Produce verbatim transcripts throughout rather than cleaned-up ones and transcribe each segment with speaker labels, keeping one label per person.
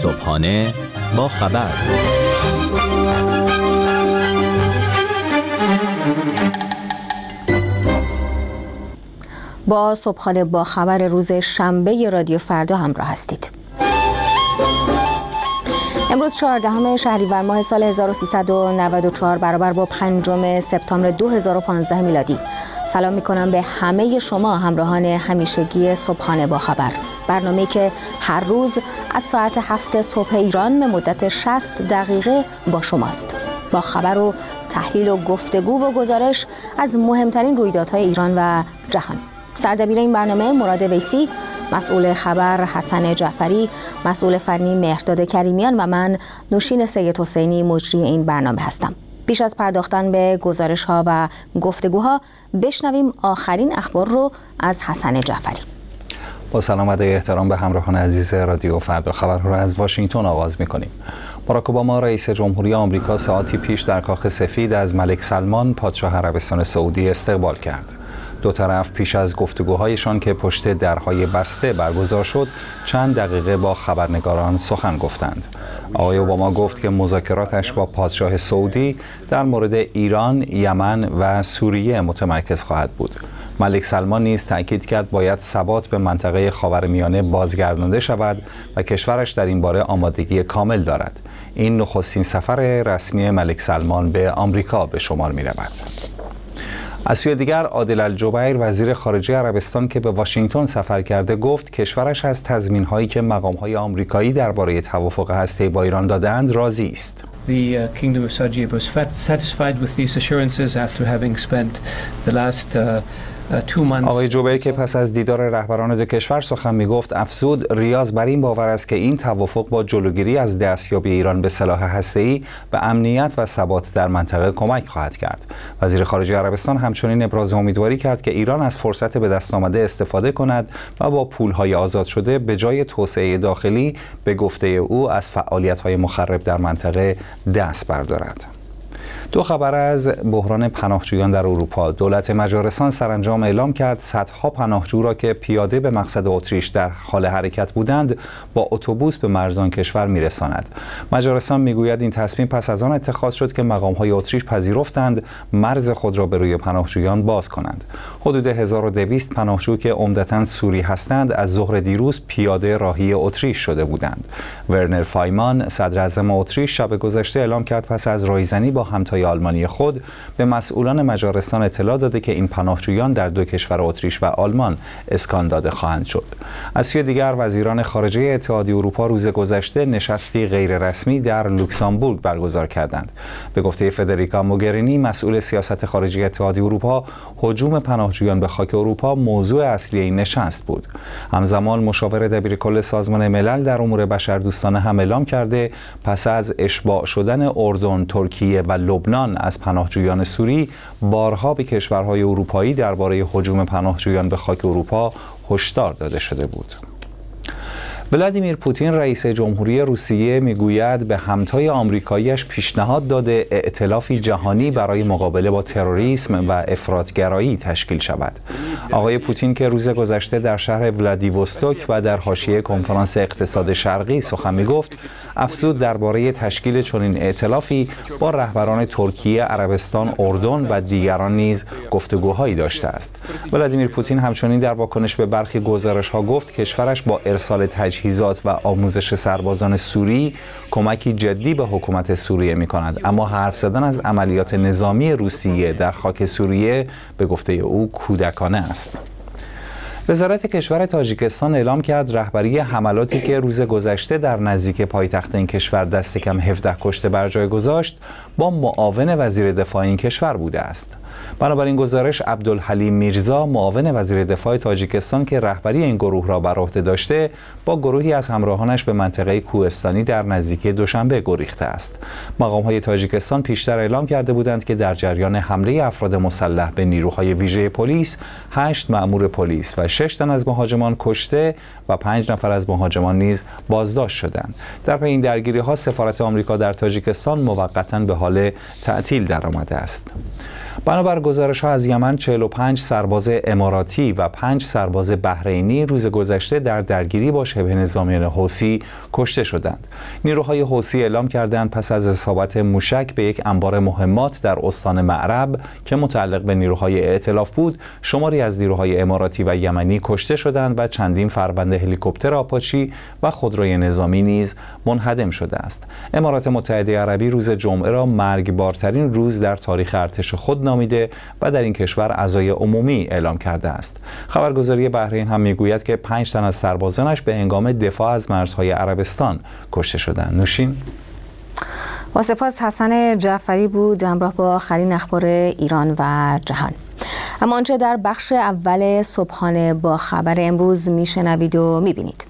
Speaker 1: صبحانه با خبر.
Speaker 2: با صبحانه با خبر روز شنبه رادیو فردا همراه هستید. امروز چهاردهم شهریور ماه سال هزار و سیصد و نود و چهار برابر با پنجم سپتامبر دو هزار و پانزده میلادی. سلام میکنم به همه شما همراهان همیشگی صبحانه با خبر. برنامه‌ای که هر روز از ساعت هفت صبح ایران به مدت شصت دقیقه با شماست. با خبر و تحلیل و گفتگو و گزارش از مهمترین رویدادهای ایران و جهان. سردبیر این برنامه مراد ویسی، مسئول خبر حسن جعفری، مسئول فنی مهرداد کریمیان و من نوشین سید حسینی مجری این برنامه هستم. پیش از پرداختن به گزارش‌ها و گفتگوها بشنویم آخرین اخبار رو از حسن جعفری.
Speaker 3: با سلام و احترام به همراهان عزیز رادیو فردا خبر رو از واشنگتن آغاز می‌کنیم. باراک اوباما رئیس جمهوری آمریکا ساعتی پیش در کاخ سفید از ملک سلمان پادشاه عربستان سعودی استقبال کرد. دو طرف پیش از گفتگوهایشان که پشت درهای بسته برگزار شد چند دقیقه با خبرنگاران سخن گفتند. آقای اوباما گفت که مذاکراتش با پادشاه سعودی در مورد ایران، یمن و سوریه متمرکز خواهد بود. ملک سلمان نیز تأکید کرد باید ثبات به منطقه خاورمیانه بازگردانده شود و کشورش در این باره آمادگی کامل دارد. این نخستین سفر رسمی ملک سلمان به آمریکا به شمار می رود. از سوی دیگر عادل الجبیر وزیر خارجه عربستان که به واشنگتن سفر کرده گفت کشورش از تضمین‌هایی که مقام‌های آمریکایی درباره توافق هسته‌ای با ایران دادند راضی است.
Speaker 4: The uh, Kingdom of Saudi was satisfied with these assurances after having spent the last uh,
Speaker 3: آقای جوبیر که پس از دیدار رهبران دو کشور سخن می‌گفت افزود ریاض بر این باور است که این توافق با جلوگیری از دستیابی ایران به سلاح هسته‌ای به امنیت و ثبات در منطقه کمک خواهد کرد. وزیر خارجه عربستان همچنین ابراز امیدواری کرد که ایران از فرصت به دست آمده استفاده کند و با پول‌های آزاد شده به جای توسعه داخلی به گفته او از فعالیت‌های مخرب در منطقه دست بردارد. دو خبر از بحران پناهجویان در اروپا. دولت مجارستان سرانجام اعلام کرد صدها پناهجو را که پیاده به مقصد اتریش در حال حرکت بودند با اتوبوس به مرزان کشور میرساند. مجارستان میگوید این تصمیم پس از آن اتخاذ شد که مقام‌های اتریش پذیرفتند مرز خود را به روی پناهجویان باز کنند. حدود هزار و دویست پناهجو که عمدتاً سوری هستند از ظهر دیروز پیاده راهی اتریش شده بودند. ورنر فایمان صدر اعظم اتریش شب گذشته اعلام کرد پس از رایزنی با همتای آلمانی خود به مسئولان مجارستان اطلاع داده که این پناهجویان در دو کشور اتریش و آلمان اسکان داده خواهند شد. از سوی دیگر وزیران خارجه اتحادیه اروپا روز گذشته نشستی غیررسمی در لوکزامبورگ برگزار کردند. به گفته فدریکا موگرینی مسئول سیاست خارجی اتحادیه اروپا، هجوم پناهجویان به خاک اروپا موضوع اصلی این نشست بود. همزمان مشاور دبیرکل سازمان ملل در امور بشردوستانه هم اعلام کرده پس از اشباع شدن اردن، ترکیه و لبنان از پناهجویان سوری بارها به کشورهای اروپایی درباره هجوم پناهجویان به خاک اروپا هشدار داده شده بود. ولادیمیر پوتین رئیس جمهوری روسیه میگوید به همتای آمریکاییش پیشنهاد داده ائتلافی جهانی برای مقابله با تروریسم و افراطگرایی تشکیل شود. آقای پوتین که روز گذشته در شهر ولادیوستوک و در حاشیه کنفرانس اقتصاد شرقی سخن میگفت، افزود درباره تشکیل چنین ائتلافی با رهبران ترکیه، عربستان، اردن و دیگران نیز گفتگوهایی داشته است. ولادیمیر پوتین همچنین در واکنش به برخی گزارش‌ها گفت کشورش با ارسال تجهیزات و آموزش سربازان سوری کمکی جدی به حکومت سوریه می‌کند، اما حرف زدن از عملیات نظامی روسیه در خاک سوریه به گفته او کودکانه است. وزارت کشور تاجیکستان اعلام کرد رهبری حملاتی که روز گذشته در نزدیک پایتخت این کشور دست کم هفده کشته بر جای گذاشت با معاون وزیر دفاع این کشور بوده است. بنابراین گزارش عبدالحلیم میرزا معاون وزیر دفاع تاجیکستان که رهبری این گروه را بر عهده داشته با گروهی از همراهانش به منطقه کوهستانی در نزدیکی دوشنبه گریخته است. مقام‌های تاجیکستان پیشتر اعلام کرده بودند که در جریان حمله افراد مسلح به نیروهای ویژه پلیس هشت مأمور پلیس و شش تن از مهاجمان کشته و پنج نفر از مهاجمان نیز بازداشت شدند. در پی این درگیری‌ها سفارت آمریکا در تاجیکستان موقتاً به حال تعطیل درآمده است. بنابر گزارش‌ها از یمن چهل و پنج سرباز اماراتی و پنج سرباز بحرینی روز گذشته در درگیری با شبه نظامیان حوثی کشته شدند. نیروهای حوثی اعلام کردند پس از اصابت موشک به یک انبار مهمات در استان معرب که متعلق به نیروهای ائتلاف بود، شماری از نیروهای اماراتی و یمنی کشته شدند و چندین فربند هلیکوپتر آپاچی و خودروی نظامی نیز منهدم شده است. امارات متحده عربی روز جمعه را مرگبارترین روز در تاریخ ارتش خود نامیده و در این کشور عزای عمومی اعلام کرده است. خبرگزاری بحرین هم میگوید که پنج تن از سربازانش به هنگام دفاع از مرزهای عربستان کشته شدند. نوشین.
Speaker 2: با سپاس حسن جعفری بود همراه با آخرین اخبار ایران و جهان. اما آنچه در بخش اول صبحانه با خبر امروز میشنوید و میبینید.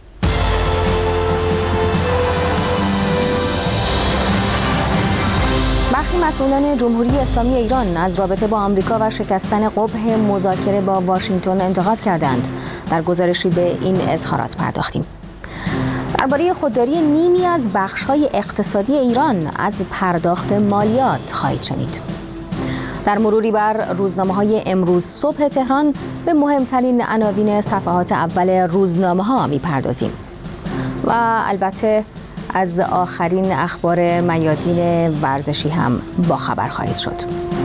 Speaker 2: برخی مسئولان جمهوری اسلامی ایران از رابطه با آمریکا و شکستن قبح مذاکره با واشنگتن انتقاد کردند. در گزارشی به این اظهارات پرداختیم. درباره خودداری نیمی از بخش‌های اقتصادی ایران از پرداخت مالیات خواهید شنید. در مروری بر روزنامه‌های امروز صبح تهران به مهمترین عناوین صفحات اول روزنامه‌ها می‌پردازیم. و البته از آخرین اخبار میادین ورزشی هم با خبر خواهید شد.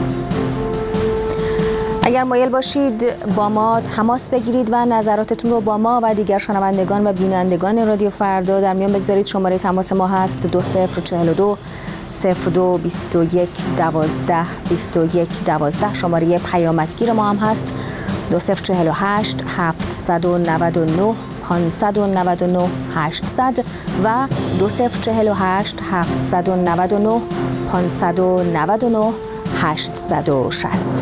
Speaker 2: اگر مایل باشید با ما تماس بگیرید و نظراتتون رو با ما و دیگر شنوندگان و بینندگان رادیو فردا در میان بگذارید، شماره تماس ما هست دو صفر چهل و دو صفر دو بیست و یک دوازده بیست و یک دوازده. شماره پیامکگیر ما هم هست دو صفر چهل و هشت هفتصد و نود و نه پانصد و نود و نه هشتصد و دو صفر چهل و هشت هفتصد و نود و نه پانصد و نود و نه هشتصد و شصت.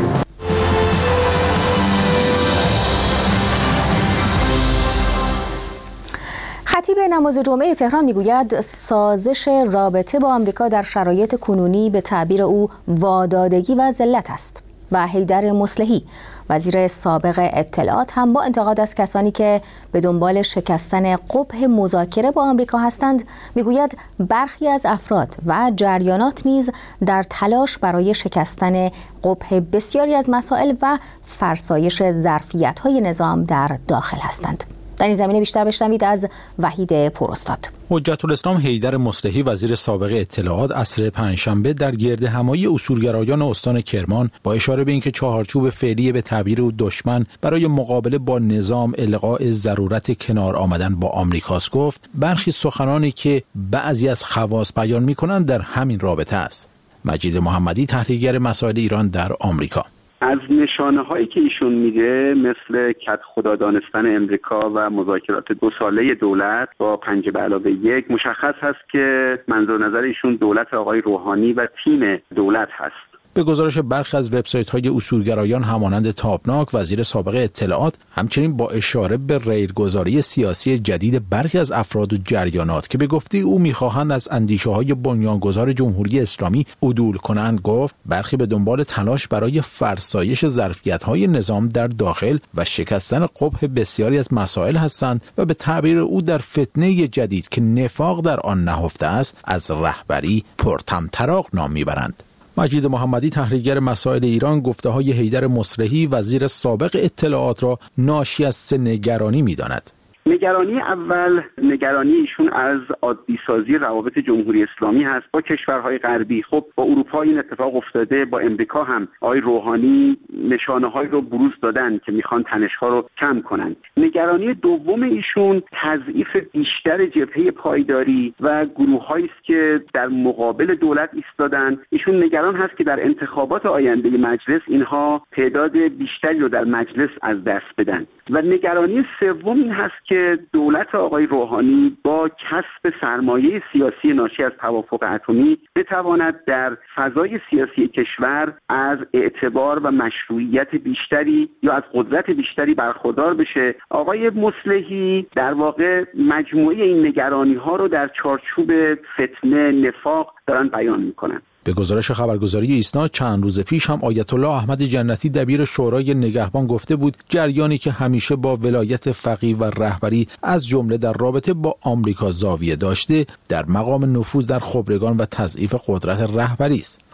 Speaker 2: خطیب نماز جمعه تهران میگوید سازش رابطه با آمریکا در شرایط کنونی به تعبیر او وادادگی و ذلت است. و حیدر مصلحی وزیر سابق اطلاعات هم با انتقاد از کسانی که به دنبال شکستن قبح مذاکره با آمریکا هستند میگوید برخی از افراد و جریانات نیز در تلاش برای شکستن قبح بسیاری از مسائل و فرسایش ظرفیت‌های نظام در داخل هستند. در این زمینه بیشتر بشنوید از وحید پوراستاد.
Speaker 5: حجت الاسلام حیدر مصلحی وزیر سابق اطلاعات عصر پنجشنبه در گردهمایی اصولگرایان استان کرمان با اشاره به اینکه چهارچوب فعلی به تعبیر او دشمن برای مقابله با نظام الغاء ضرورت کنار آمدن با آمریکاست گفت برخی سخنانی که بعضی از خواص بیان می‌کنند در همین رابطه است. مجید محمدی تحلیلگر مسائل ایران در آمریکا:
Speaker 6: از نشانه هایی که ایشون میده مثل کد خدا دانستن امریکا و مذاکرات دو ساله دولت با پنج به علاوه یک مشخص هست که منظور نظر ایشون دولت آقای روحانی و تیم دولت هست.
Speaker 5: به گزارش برخی از وبسایت‌های اصولگرایان همانند تابناک، وزیر سابق اطلاعات همچنین با اشاره به ریلگذاری سیاسی جدید برخی از افراد و جریانات که به گفته او می‌خواهند از اندیشه‌های بنیانگذار جمهوری اسلامی عدول کنند گفت برخی به دنبال تلاش برای فرسایش ظرفیت‌های نظام در داخل و شکستن قبح بسیاری از مسائل هستند و به تعبیر او در فتنه جدید که نفاق در آن نهفته است از رهبری پرطمطراق نام می‌برند. مجید محمدی تحلیلگر مسائل ایران گفته‌های حیدر مصلحی وزیر سابق اطلاعات را ناشی از سه نگرانی می‌داند.
Speaker 6: نگرانی اول نگرانی ایشون از عادی سازی روابط جمهوری اسلامی هست با کشورهای غربی. خب با اروپا این اتفاق افتاده، با امریکا هم آقای روحانی نشانه‌هایی رو بروز دادن که میخوان تنش‌ها رو کم کنن. نگرانی دوم ایشون تضعیف بیشتر جبهه پایداری و گروه‌هایی است که در مقابل دولت ایستادن. ایشون نگران هست که در انتخابات آینده مجلس اینها تعداد بیشتری رو در مجلس از دست بدن. و نگرانی سوم این هست که دولت آقای روحانی با کسب سرمایه سیاسی ناشی از توافق اتمی بتواند در فضای سیاسی کشور از اعتبار و مشروعیت بیشتری یا از قدرت بیشتری برخوردار بشه. آقای مصلحی در واقع مجموعه این نگرانی ها رو در چارچوب فتنه، نفاق دارن بیان میکنن.
Speaker 5: به گزارش خبرگزاری ایسنا چند روز پیش هم آیت الله احمد جنتی دبیر شورای نگهبان گفته بود جریانی که همیشه با ولایت فقیه و رهبری از جمله در رابطه با آمریکا زاویه داشته در مقام نفوذ در خبرگان و تضعیف قدرت رهبری است.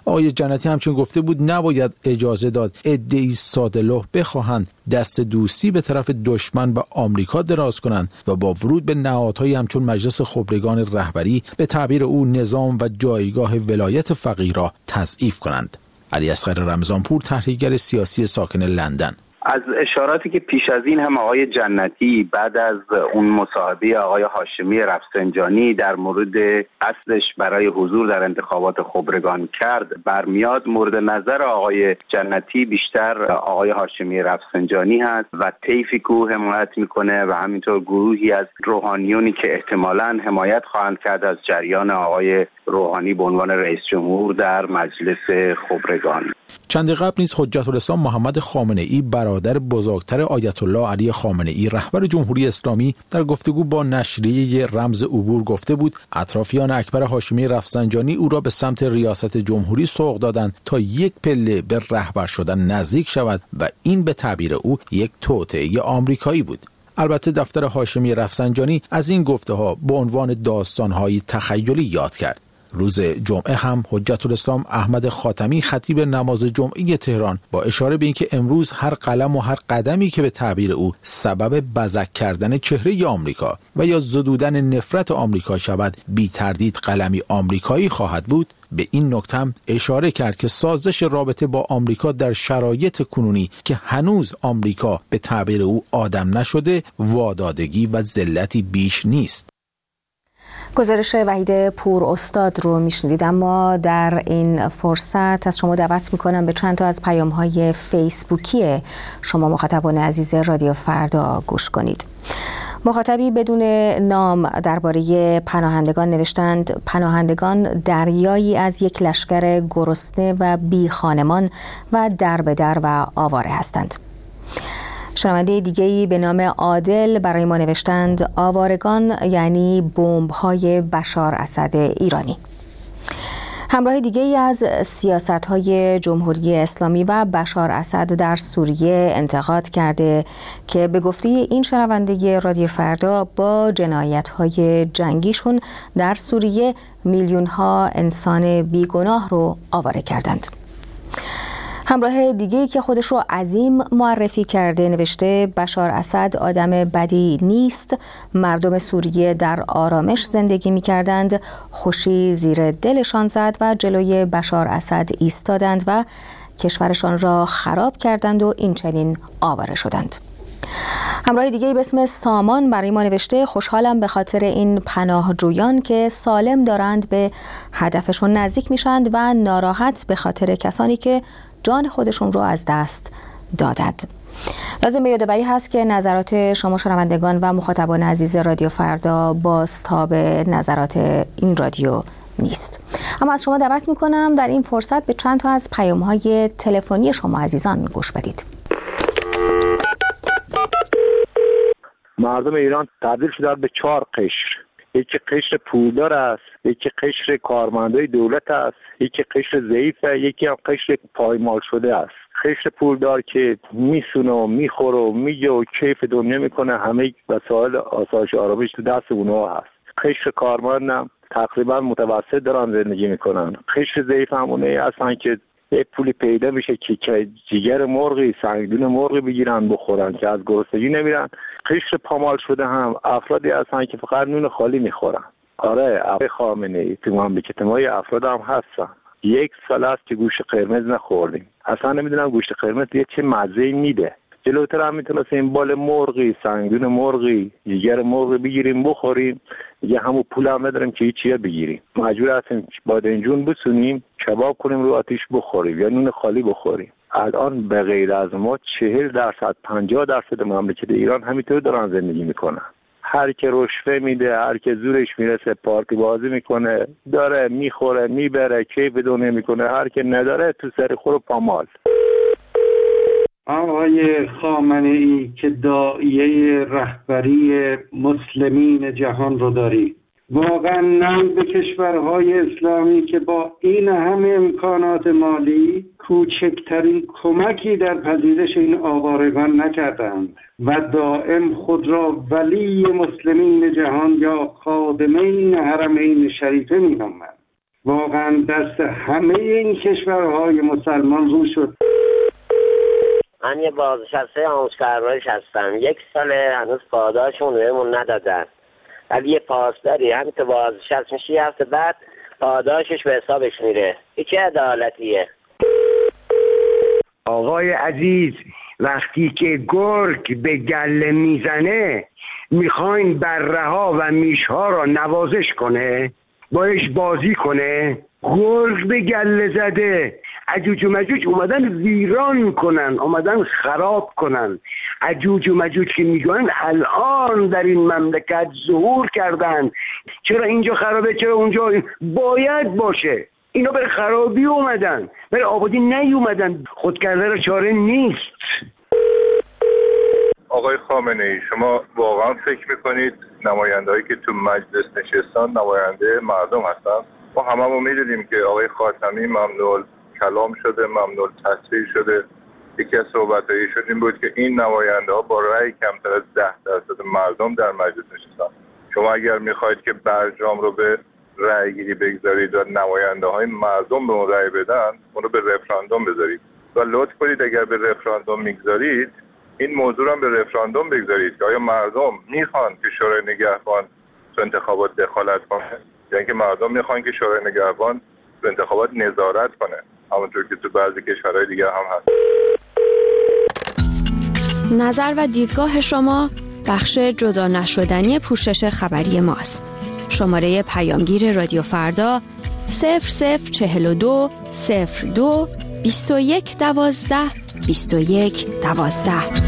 Speaker 5: آقای جنتی همچنین گفته بود نباید اجازه داد عده‌ای ساده‌لوح بخواهند دست دوستی به طرف دشمن و آمریکا دراز کنند و با ورود به نهادهای همچون مجلس خبرگان رهبری به تعبیر او نظام و جایگاه ولایت فقیه را تضعیف کنند. علی اصغر رمضانپور، تحلیلگر سیاسی ساکن لندن:
Speaker 7: از اشاراتی که پیش از این هم آقای جنتی بعد از اون مصاحبه آقای هاشمی رفسنجانی در مورد قصدش برای حضور در انتخابات خبرگان کرد برمیاد، مورد نظر آقای جنتی بیشتر آقای هاشمی رفسنجانی هست و طیفی که حمایت میکنه و همینطور گروهی از روحانیونی که احتمالاً حمایت خواهند کرد از جریان آقای روحانی به عنوان رئیس جمهور در مجلس خبرگان.
Speaker 5: چند قبل نیز حجت الاسلام محمد خامنه ای برادر بزرگتر آیت الله علی خامنه ای رهبر جمهوری اسلامی در گفتگو با نشریه رمز عبور گفته بود اطرافیان اکبر هاشمی رفسنجانی او را به سمت ریاست جمهوری سوق دادند تا یک پله به رهبر شدن نزدیک شود و این به تعبیر او یک توطئه آمریکایی بود. البته دفتر هاشمی رفسنجانی از این گفته‌ها به عنوان داستان‌های تخیلی یاد کرد. روز جمعه هم حجت الاسلام احمد خاتمی خطیب نماز جمعه تهران با اشاره به اینکه امروز هر قلم و هر قدمی که به تعبیر او سبب بزک کردن چهره آمریکا و یا زدودن نفرت آمریکا شود، بی تردید قلمی آمریکایی خواهد بود، به این نکته هم اشاره کرد که سازش رابطه با آمریکا در شرایط کنونی که هنوز آمریکا به تعبیر او آدم نشده، وادادگی و ذلتی بیش نیست.
Speaker 2: گزارش وحید پور استاد رو میشنیدید، اما در این فرصت از شما دعوت میکنم به چند تا از پیام‌های فیسبوکی شما مخاطبان عزیز رادیو فردا گوش کنید. مخاطبی بدون نام درباره پناهندگان نوشتند: پناهندگان دریایی از یک لشکر گرسنه و بی خانمان و در به در و آواره هستند. شنونده دیگه‌ای به نام عادل برای ما نوشتند: آوارگان یعنی بمب‌های بشار اسد ایرانی. همراه دیگه‌ای از سیاست‌های جمهوری اسلامی و بشار اسد در سوریه انتقاد کرده که به گفته این شنونده رادیو فردا با جنایت‌های جنگیشون در سوریه میلیون‌ها انسان بیگناه رو آواره کردند. همراه دیگه‌ای که خودش رو عظیم معرفی کرده نوشته: بشار اسد آدم بدی نیست، مردم سوریه در آرامش زندگی می‌کردند، خوشی زیر دلشان زد و جلوی بشار اسد ایستادند و کشورشان را خراب کردند و این چنین آواره شدند. همراه دیگه‌ای به اسم سامان برای ما نوشته: خوشحالم به خاطر این پناهجویان که سالم دارند به هدفشون نزدیک میشند و ناراحت به خاطر کسانی که جان خودشون رو از دست دادند. لازم به یادآوری هست که نظرات شما شنوندگان و مخاطبان عزیز رادیو فردا بازتاب نظرات این رادیو نیست. اما از شما دعوت میکنم در این فرصت به چند تا از پیام‌های تلفنی شما عزیزان گوش بدید.
Speaker 8: مردم ایران تبدیل شدن به چهار قشر. یکی قشر پولدار است، یکی قشر کارمندای دولت است، یکی قشر ضعیفه، یکی هم قشر پایمال شده است. قشر پولدار که میسونه و میخوره و میگه و کیف دنیا میکنه، همه وسایل آسایش آرامش تو دست اونها هست. قشر کارمندم تقریبا متوسط دارن زندگی میکنن. قشر ضعیف همونه هستن که یه پولی پیدا میشه که جیگر مرغی، سنگدون مرغی بگیرن بخورن که از گرسنگی نمیرن. قشر پامال شده هم افرادی هستن که فقط نون خالی میخورن. آره، آقای خامنه ای تو مملکت ما یه افراد هم هستن. یک سال است که گوشت قرمز نخوردیم. اصلا نمیدونم گوشت قرمز یه چه مزه‌ای میده. جلوتر هم میتونستیم بال مرغی، سنگدون مرغی، جیگر مرغی بگیریم بخوریم، یه همون پول هم نداریم که هیچی بگیریم. مجبور هستیم بادنجون بسونیم، کباب کنیم رو آتیش بخوریم یا نون خالی بخوریم. الان به غیر از ما چهل درصد پنجاه درصد مملکت ایران همینطور دارن زندگی میکنن. هر که رشوه میده، هر که زورش میرسه پارتی بازی میکنه، داره میخوره میبره، کیف دنیا میکنه. هر که نداره تو سر خور و پامال.
Speaker 9: آقای خامنه ای که داعیه رهبری مسلمین جهان رو داری، واقعا ننگ به کشورهای اسلامی که با این همه امکانات مالی کوچکترین کمکی در پذیرش این آوارگان نکردند و دائم خود را ولی مسلمین جهان یا خادمین حرمین شریفه می‌نامند. واقعا دست همه این کشورهای مسلمان رو شد.
Speaker 10: من یه بازنشسته آموزپرورش هستم. یک ساله هنوز پاداشون بهمون ندادن، ولی یه پاسداری همین تو بازنشست میشه یه هفته بعد پاداشش به حسابش میره. این چه عدالتیه؟
Speaker 11: آقای عزیز، وقتی که گرگ به گله میزنه میخواین بره ها و میش ها را نوازش کنه، باش بازی کنه؟ گرگ به گله زده، اجوج و مجوج اومدن ویران کنن، اومدن خراب کنن. اجوج و مجوج که میگن الان در این مملکت ظهور کردن، چرا اینجا خرابه چرا اونجا باید باشه. اینا برای خرابی اومدن، برای آبادی نیومدن. خودکرده را چاره نیست.
Speaker 12: آقای خامنه ای، شما واقعا فکر میکنید نمایندهایی که تو مجلس نشستن نماینده مردم هستن؟ ما هممون میدونیم که آقای خاتمی ممنوع کلام شده، ممنوع تصویر شده. یکی از صحبت‌هایشون این بود که این نماینده ها با رأی کمتر از ده درصد مردم در مجلس نشستن. شما اگر میخواید که برجام رو به رأی گیری بگذارید و نماینده های مردم به اون رأی بدن، اون رو به رفراندوم بذارید و لطف کنید اگر به رفراندوم میگذارید این موضوع رو به رفراندوم بگذارید که آیا مردم میخوان که شورای نگهبان تو انتخابات دخالت کنه یا اینکه مردم میخوان که شورای نگهبان تو انتخابات نظارت کنه، همونطور که تو بعضی کشورهای دیگه هم هست.
Speaker 13: نظر و دیدگاه شما بخش جدا نشدنی پوشش خبری ماست. شماره پیامگیر رادیو فردا صفر صفر چهل و دو صفر دو بیست و یک دوازده بیست و یک دوازده.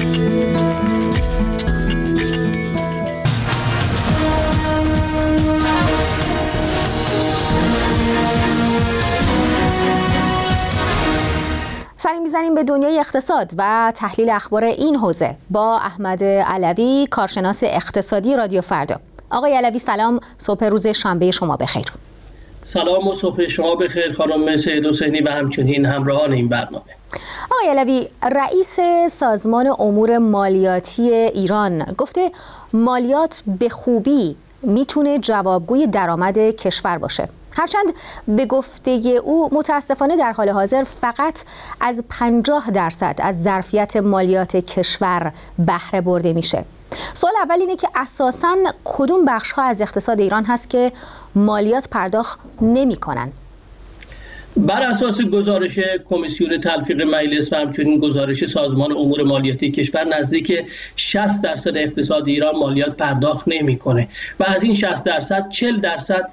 Speaker 2: سری میزنیم به دنیای اقتصاد و تحلیل اخبار این حوزه با احمد علوی، کارشناس اقتصادی رادیو فردا. آقای علوی سلام، صبح روز شنبه شما بخیر.
Speaker 14: سلام و صبح شما بخیر خانم سید حسینی و همچنین همراهان این برنامه.
Speaker 2: آقای علوی، رئیس سازمان امور مالیاتی ایران گفته مالیات به خوبی میتونه جوابگوی درآمد کشور باشه، هرچند به گفته او متاسفانه در حال حاضر فقط از پنجاه درصد از ظرفیت مالیات کشور بهره برده میشه. سوال اول اینه که اساساً کدوم بخش‌ها از اقتصاد ایران هست که مالیات پرداخت نمی‌کنن؟
Speaker 14: بر اساس گزارش کمیسیون تلفیق مجلس و همچنین گزارش سازمان امور مالیاتی کشور نزدیک شصت درصد اقتصاد ایران مالیات پرداخت نمی‌کنه و از این شصت درصد چهل درصد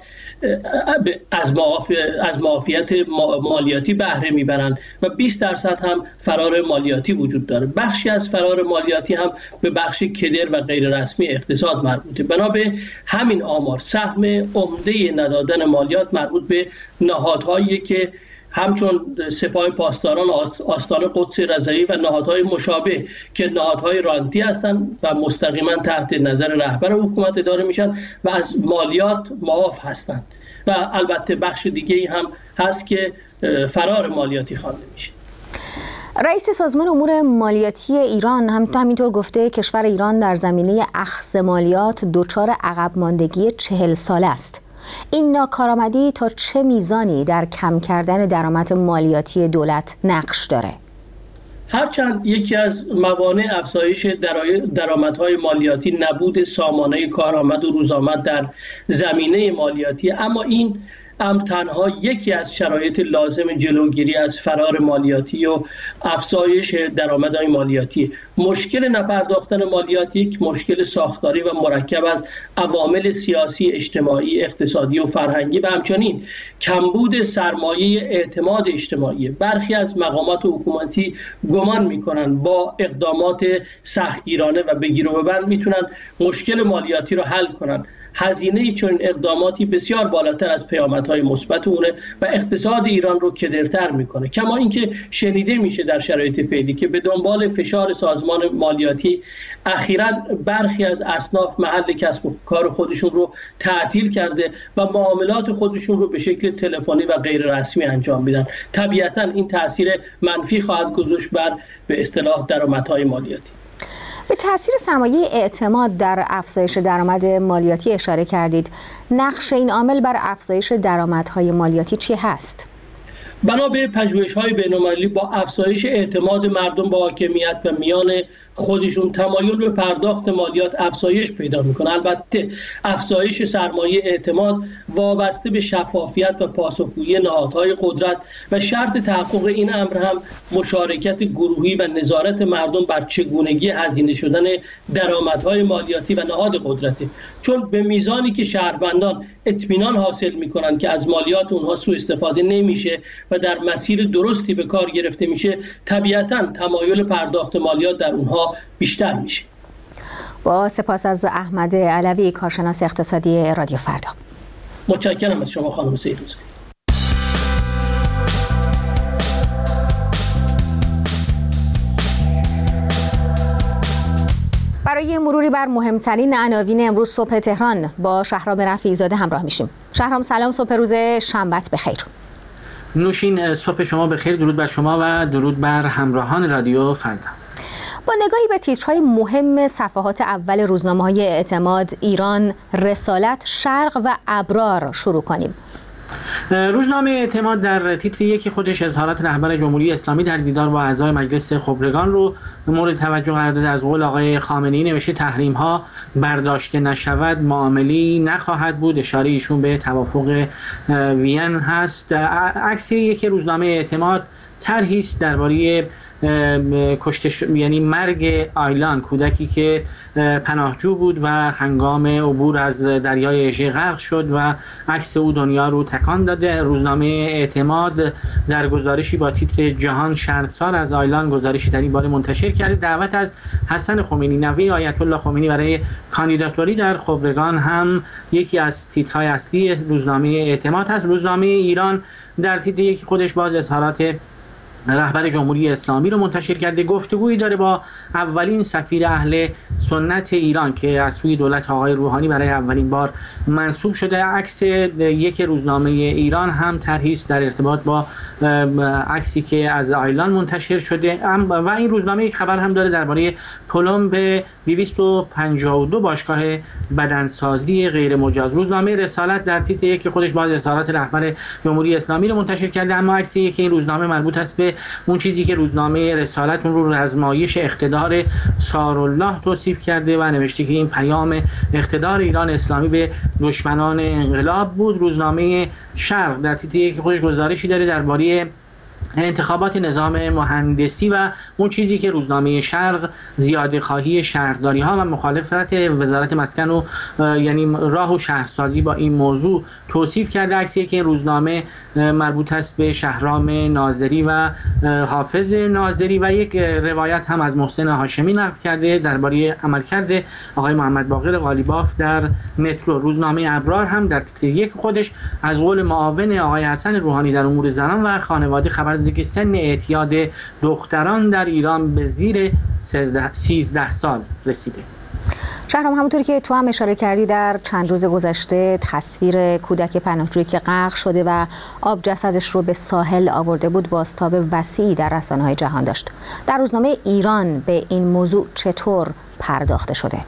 Speaker 14: از از معافیت مالیاتی بهره میبرند و بیست درصد هم فرار مالیاتی وجود داره. بخشی از فرار مالیاتی هم به بخش کدر و غیر رسمی اقتصاد مربوطه. بنا به همین آمار سهم عمده ندادن مالیات مربوط به نهادهایی که همچون سپاه پاسداران آستان قدس رضوی و نهادهای مشابه که نهادهای رانتی هستند و مستقیما تحت نظر رهبر حکومت اداره میشن و از مالیات معاف هستند و البته بخش دیگه ای هم هست که فرار مالیاتی خوانده میشه.
Speaker 2: رئیس سازمان امور مالیاتی ایران هم همینطور گفته کشور ایران در زمینه اخذ مالیات دچار عقب ماندگی چهل ساله است. این ناکارآمدی تا چه میزانی در کم کردن درآمد مالیاتی دولت نقش داره؟
Speaker 14: هرچند یکی از موانع افزایش درآمدهای مالیاتی نبود سامانه کارآمد و روزآمد در زمینه مالیاتی، اما این امر تنها یکی از شرایط لازم جلوگیری از فرار مالیاتی و افزایش درآمدهای مالیاتی. مشکل نپرداختن مالیات یک مشکل ساختاری و مرکب از عوامل سیاسی، اجتماعی، اقتصادی و فرهنگی و همچنین کمبود سرمایه اعتماد اجتماعی. برخی از مقامات حکومتی گمان می‌کنند با اقدامات سختگیرانه و بگیر و ببند میتونن مشکل مالیاتی رو حل کنند. هزینه چون اقداماتی بسیار بالاتر از پیامدهای مثبت اونه و اقتصاد ایران رو کدرتر میکنه. کما اینکه شنیده میشه در شرایط فعلی که به دنبال فشار سازمان مالیاتی اخیراً برخی از اصناف محل کسب و کار خودشون رو تعطیل کرده و معاملات خودشون رو به شکل تلفنی و غیر رسمی انجام میدن. طبیعتاً این تاثیر منفی خواهد گذاشت بر به اصطلاح درآمدهای مالیاتی.
Speaker 2: به تاثیر سرمایه اعتماد در افزایش درآمد مالیاتی اشاره کردید. نقش این عامل بر افزایش درآمدهای مالیاتی چی هست؟
Speaker 14: بنا به پژوهش‌های بین‌المللی با افزایش اعتماد مردم با حاکمیت و میان خودشون تمایل به پرداخت مالیات افزایش پیدا میکنه. البته افزایش سرمایه اعتماد وابسته به شفافیت و پاسخگویی نهادهای قدرت و شرط تحقق این امر هم مشارکت گروهی و نظارت مردم بر چگونگی هزینه شدن درآمدهای مالیاتی و نهاد قدرته، چون به میزانی که شهروندان اطمینان حاصل میکنن که از مالیات اونها سوء استفاده نمیشه و در مسیر درستی به کار گرفته میشه، طبیعتاً تمایل پرداخت مالیات در اونها بیشتر میشه.
Speaker 2: با سپاس از احمد علوی، کارشناس اقتصادی رادیو فردا.
Speaker 14: متشکرم از شما خانم سیروزی.
Speaker 2: برای مروری بر مهمترین عناوین امروز صبح تهران با شهرام رفیعی زاده همراه میشیم. شهرام سلام، صبح روز شنبه‌ت بخیر.
Speaker 15: نوشین، صبح شما بخیر. درود بر شما و درود بر همراهان رادیو فردا.
Speaker 2: با نگاهی به تیترهای مهم صفحات اول روزنامه‌های اعتماد، ایران، رسالت، شرق و ابرار شروع کنیم.
Speaker 15: روزنامه اعتماد در تیتر یکی خودش اظهارات رهبر جمهوری اسلامی در دیدار با اعضای مجلس خبرگان رو مورد توجه قرار داده. از قول آقای خامنه‌ای نوشته تحریم ها برداشته نشود معاملی نخواهد بود. اشاره ایشون به توافق وین هست. عکس یک روزنامه اعتماد طرحی است درباره کشته یعنی مرگ آیلان، کودکی که پناهجو بود و هنگام عبور از دریای اژه غرق شد و عکس او دنیا رو تکان داده. روزنامه اعتماد در گزارشی با تیتر جهان شرمسار از آیلان گزارشی در این باره منتشر کرده. دعوت از حسن خمینی، نوه آیت الله خمینی، برای کاندیداتوری در خبرگان هم یکی از تیترهای اصلی روزنامه اعتماد هست. روزنامه ایران در تیتر یکی خودش باز اظهارات رهبر جمهوری اسلامی رو منتشر کرده. گفتگویی داره با اولین سفیر اهل سنت ایران که از سوی دولت آقای روحانی برای اولین بار منصوب شده. عکس یک روزنامه ایران هم طرحی است در ارتباط با عکسی که از آیلان منتشر شده و این روزنامه یک خبر هم داره درباره پلمب دویست و پنجاه و دو باشگاه بدنسازی غیر مجاز. روزنامه رسالت در تیتر یک خودش باز اظهارات رهبر جمهوری اسلامی رو منتشر کرده، اما عکس یک این روزنامه مربوط است به اون چیزی که روزنامه رسالت اون رو رزمایش اقتدار سارالله توصیف کرده و نوشته که این پیام اقتدار ایران اسلامی به دشمنان انقلاب بود. روزنامه شرق در تیتر یک خودش گزارشی داره درباره انتخابات نظام مهندسی و اون چیزی که روزنامه شرق زیاده خواهی شهرداری ها و مخالفت وزارت مسکن و یعنی راه و شهرسازی با این موضوع توصیف کرده. عکسی که روزنامه مربوط است به شهرام ناظری و حافظ ناظری و یک روایت هم از محسن هاشمی نقل کرده درباره عملکرد آقای محمد باقر قالیباف در مترو. روزنامه ابرار هم در تیتر یک خودش از قول معاون آقای حسن روحانی در امور زنان و خانواده خبر داده که سن اعتیاد دختران در ایران به زیر سیزده سال رسیده.
Speaker 2: شهرام، همونطوری که تو هم اشاره کردی در چند روز گذشته تصویر کودک پناهجویی که غرق شده و آب جسدش رو به ساحل آورده بود بازتاب وسیعی در رسانه‌های جهان داشت. در روزنامه ایران به این موضوع چطور پرداخته شده؟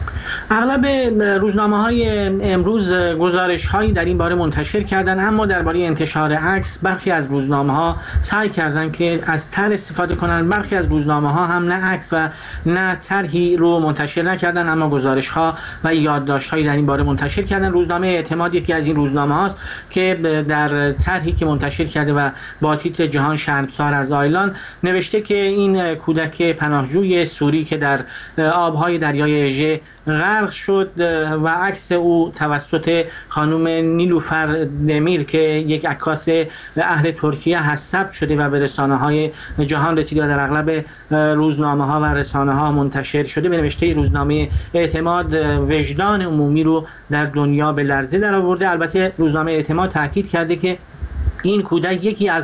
Speaker 15: اغلب روزنامه‌های امروز گزارش‌هایی در این باره منتشر کردن، اما درباره انتشار عکس برخی از روزنامه‌ها سعی کردند که از طرح استفاده کنند. برخی از روزنامه‌ها هم نه عکس و نه طرحی رو منتشر نکردن، اما گزارش‌ها و یادداشت‌هایی در این باره منتشر کردن. روزنامه اعتماد یکی از این روزنامه‌هاست که در طرحی که منتشر کرده و با تیتر جهان شرمسار از آیلان نوشته که این کودک پناهجوی سوری که در آب‌های دریای اژه غرق شد و عکس او توسط خانم نیلوفر دمیر که یک عکاس اهل ترکیه هست ثبت شده و به رسانه‌های جهان رسیده و در اغلب روزنامه‌ها و رسانه‌ها منتشر شده. به نوشته روزنامه اعتماد وجدان عمومی رو در دنیا به لرزه درآورده. البته روزنامه اعتماد تاکید کرده که این کودک یکی از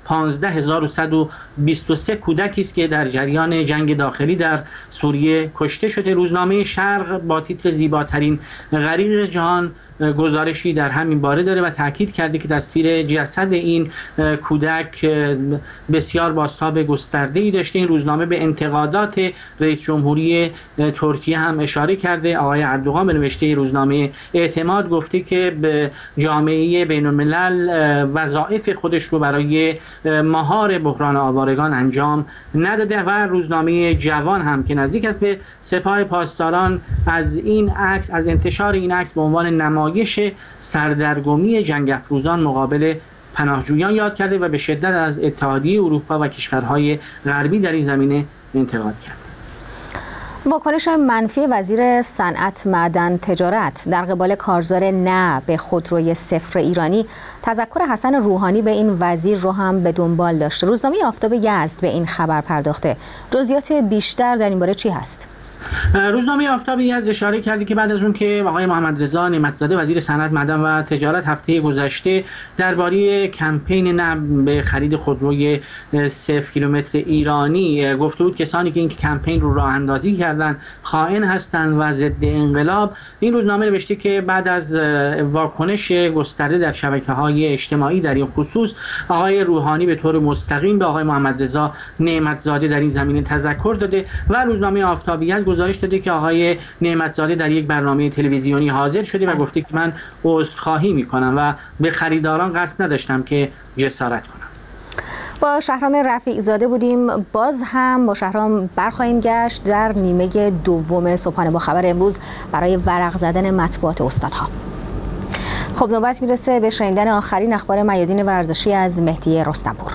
Speaker 15: پانزده هزار و صد و بیست و سه کودکی است که در جریان جنگ داخلی در سوریه کشته شده. روزنامه شرق با تیتر زیباترین غریق جهان گزارشی در همین باره داره و تاکید کرده که تصویر جسد این کودک بسیار بازتاب گسترده‌ای داشته. این روزنامه به انتقادات رئیس جمهوری ترکیه هم اشاره کرده. آقای اردوغان به نوشته روزنامه اعتماد گفته که به جامعه بین‌الملل وظایف خودش رو برای مهار بحران آوارگان انجام نداده. و روزنامه جوان هم که نزدیک است به سپاه پاسداران از این عکس، از انتشار این عکس به عنوان نمایش سردرگمی جنگ افروزان مقابل پناهجویان یاد کرده و به شدت از اتحادیه اروپا و کشورهای غربی در این زمینه انتقاد کرد.
Speaker 2: واکنش منفی وزیر صنعت، معدن، تجارت در قبال کارزار نه به خودروی صفر ایرانی تذکر حسن روحانی به این وزیر رو هم به دنبال داشته. روزنامه آفتاب یزد به این خبر پرداخته. جزئیات بیشتر در این باره چی هست؟
Speaker 15: روزنامه آفتاب یزد اشاره کرده که بعد از اون که آقای محمد رضا نعمت‌زاده وزیر صنعت، معدن و تجارت هفته گذشته درباره کمپین نه به خرید خودروی صفر کیلومتر ایرانی گفته بود کسانی که این کمپین رو راه اندازی کردن خائن هستند و ضد انقلاب، این روزنامه نوشته که بعد از واکنش گسترده در شبکه‌های اجتماعی در این خصوص آقای روحانی به طور مستقیم به آقای محمد رضا نعمت‌زاده در این زمینه تذکر داده و روزنامه آفتاب یزد گزارش داده که آقای نعمت‌زاده در یک برنامه تلویزیونی حاضر شده و گفته که من عذرخواهی می‌کنم و به خریداران قصد نداشتم که جسارت کنم.
Speaker 2: با شهرام رفیع زاده بودیم. باز هم با شهرام برخواهیم گشت در نیمه دوم صبحانه با خبر امروز برای ورق زدن مطبوعات استان‌ها. خب نوبت میرسه به شنیدن آخرین اخبار میادین ورزشی از مهدی رستمپور.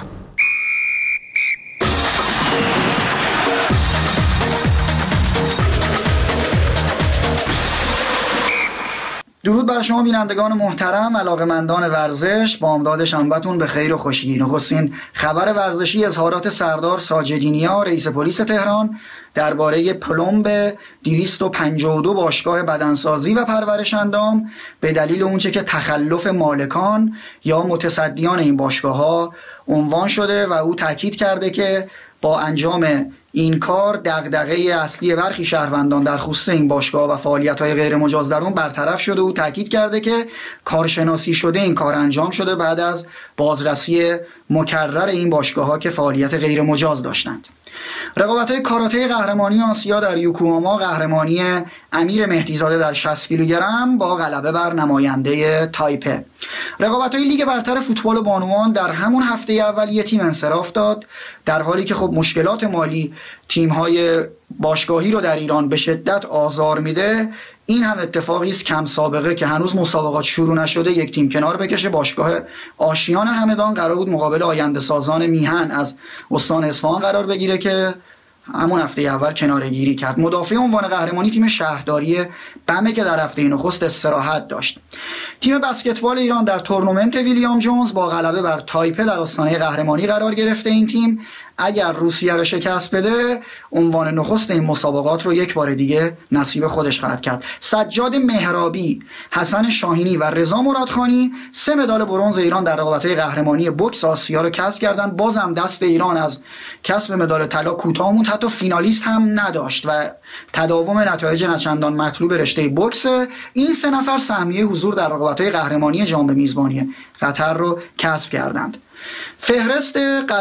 Speaker 16: درود بر شما بینندگان محترم، علاقه‌مندان ورزش. بامداد شنبه‌تون به خیر و خوشی. نخستین خبر ورزشی اظهارات سردار ساجدینیا رئیس پلیس تهران درباره پلمب دویست و پنجاه و دو باشگاه بدنسازی و پرورش اندام به دلیل اونچه که تخلف مالکان یا متصدیان این باشگاه‌ها عنوان شده و او تاکید کرده که با انجام این کار دغدغه اصلی برخی شهروندان در خصوص این باشگاه و فعالیت‌های غیر مجاز در اون برطرف شده. او تاکید کرده که کارشناسی شده این کار انجام شده بعد از بازرسی مکرر این باشگاه‌ها که فعالیت غیر مجاز داشتند. رقابت‌های کاراته قهرمانی آسیا در یوکوهاما، قهرمانی امیر مهدیزاده در شصت کیلوگرم با غلبه بر نماینده تایپه. رقابت‌های لیگ برتر فوتبال بانوان در همون هفته اول یه تیم انصراف داد، در حالی که خب مشکلات مالی تیم‌های باشگاهی رو در ایران به شدت آزار میده. این هم اتفاقی است کم سابقه که هنوز مسابقات شروع نشده یک تیم کنار بکشه. باشگاه آشیان همدان قرار بود مقابل آینده سازان میهن از استان اصفهان قرار بگیره که همون هفته اول کناره‌گیری کرد. مدافع عنوان قهرمانی تیم شهرداری بمه که در هفته نخست استراحت داشت. تیم بسکتبال ایران در تورنمنت ویلیام جونز با غلبه بر تایپه در آستانه قهرمانی قرار گرفته. این تیم اگر روسیه رو شکست بده عنوان نخست این مسابقات رو یک بار دیگه نصیب خودش خواهد کرد. سجاد مهرابی، حسن شاهینی و رضا مرادخانی سه مدال برنز ایران در رقابت‌های قهرمانی بوکس آسیا رو کسب کردند. بازم دست ایران از کسب مدال طلا کوتاه موند، حتی فینالیست هم نداشت و تداوم نتایج نچندان مطلوب رشته بوکس. این سه نفر سهمیه حضور در رقابت‌های قهرمانی جام به میزبانی قطر رو کسب کردند. فهرست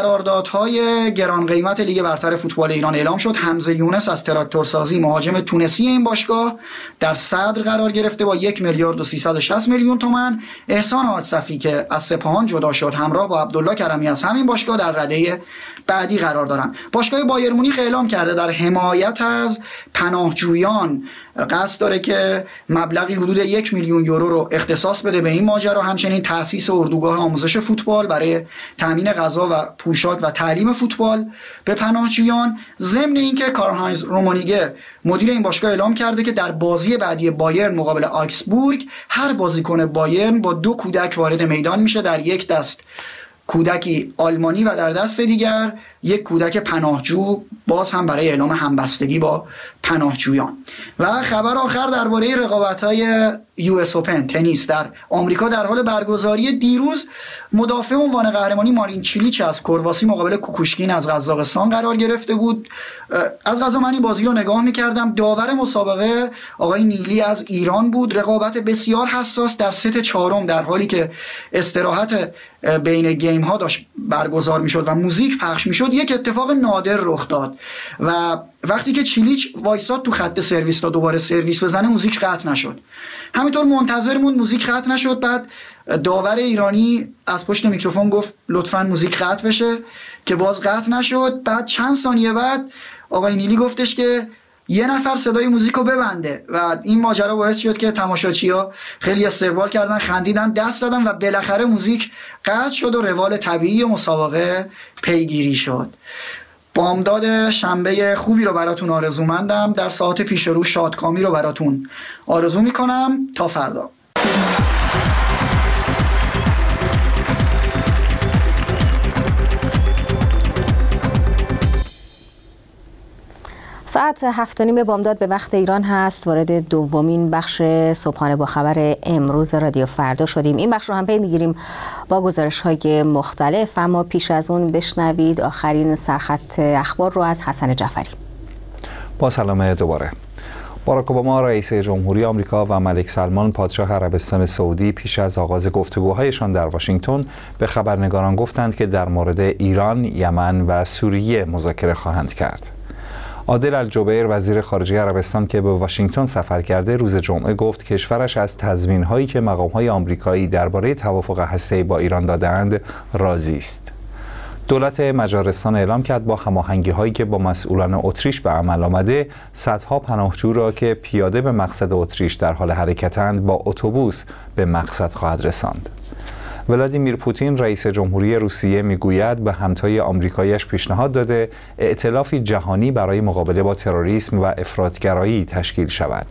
Speaker 16: قراردادهای گران قیمت لیگ برتر فوتبال ایران اعلام شد. حمزه یونس از تراکتورسازی، مهاجم تونسی این باشگاه، در صدر قرار گرفته با یک میلیارد و سیصد و شصت میلیون تومان. احسان حادصفی که از سپاهان جدا شد همراه با عبدالله کرمی از همین باشگاه در رده بعدی قرار دارن. باشگاه بایر مونیخ اعلام کرده در حمایت از پناهجویان قصد داره که مبلغی حدود یک میلیون یورو رو اختصاص بده به این ماجرا. همچنین تأسیس اردوگاه آموزش فوتبال برای تامین غذا و پوشاک و تعلیم فوتبال به پناهجویان. ضمن اینکه کارل-هاینز رومانیگه مدیر این باشگاه اعلام کرده که در بازی بعدی بایرن مقابل آکسبورگ هر بازیکن بایرن با دو کودک وارد میدان میشه، در یک دست کودکی آلمانی و در دست دیگر یک کودک پناهجو، باز هم برای اعلام همبستگی با پناهجویان. و خبر آخر درباره رقابت‌های یو اس اوپن تنیس در آمریکا در حال برگزاری. دیروز مدافع عنوان قهرمانی مارین چیلیچ از کرواسی مقابل کوکوشکین از قزاقستان قرار گرفته بود. از قضا من این بازی رو نگاه می‌کردم. داور مسابقه آقای نیلی از ایران بود. رقابت بسیار حساس در ست چهارم در حالی که استراحت بین گیم ها داشت برگزار میشد و موزیک پخش میشد، یک اتفاق نادر رخ داد و وقتی که چیلیچ وایساد تو خط سرویس تا دوباره سرویس بزنه موزیک قطع نشد. همینطور منتظر موند موزیک قطع نشد. بعد داور ایرانی از پشت میکروفون گفت لطفاً موزیک قطع بشه که باز قطع نشد. بعد چند ثانیه بعد آقای نیلی گفتش که یه نفر صدای موزیک رو ببنده و این ماجرا باعث شد که تماشاچی‌ها خیلی استقبال کردن، خندیدن، دست دادن و بالاخره موزیک قطع شد و روال طبیعی مسابقه پیگیری شد. بامداد شنبه خوبی رو براتون آرزومندم. در ساعت پیش رو شادکامی رو براتون آرزو میکنم. تا فردا.
Speaker 2: ساعت هفت و نیم بامداد به وقت ایران هست. وارد دومین بخش صبحانه با خبر امروز رادیو فردا شدیم. این بخش رو هم پی میگیریم با گزارش‌های مختلف، اما پیش از اون بشنوید آخرین سرخط اخبار رو از حسن جعفری.
Speaker 3: با سلام دوباره. باراک اوباما رئیس جمهوری آمریکا و ملک سلمان پادشاه عربستان سعودی پیش از آغاز گفتگوهایشان در واشنگتن به خبرنگاران گفتند که در مورد ایران، یمن و سوریه مذاکره خواهند کرد. عادل الجبیر وزیر خارجه عربستان که به واشنگتن سفر کرده روز جمعه گفت کشورش از تضمین‌هایی که مقام‌های آمریکایی درباره توافق هسته‌ای با ایران دادند راضی است. دولت مجارستان اعلام کرد با هماهنگی‌هایی که با مسئولان اتریش به عمل آمده، صدها پناهجو را که پیاده به مقصد اتریش در حال حرکتند با اتوبوس به مقصد خواهد رساند. ولادیمیر پوتین رئیس جمهوری روسیه میگوید به همتای آمریکاییش پیشنهاد داده ائتلافی جهانی برای مقابله با تروریسم و افراطگرایی تشکیل شود.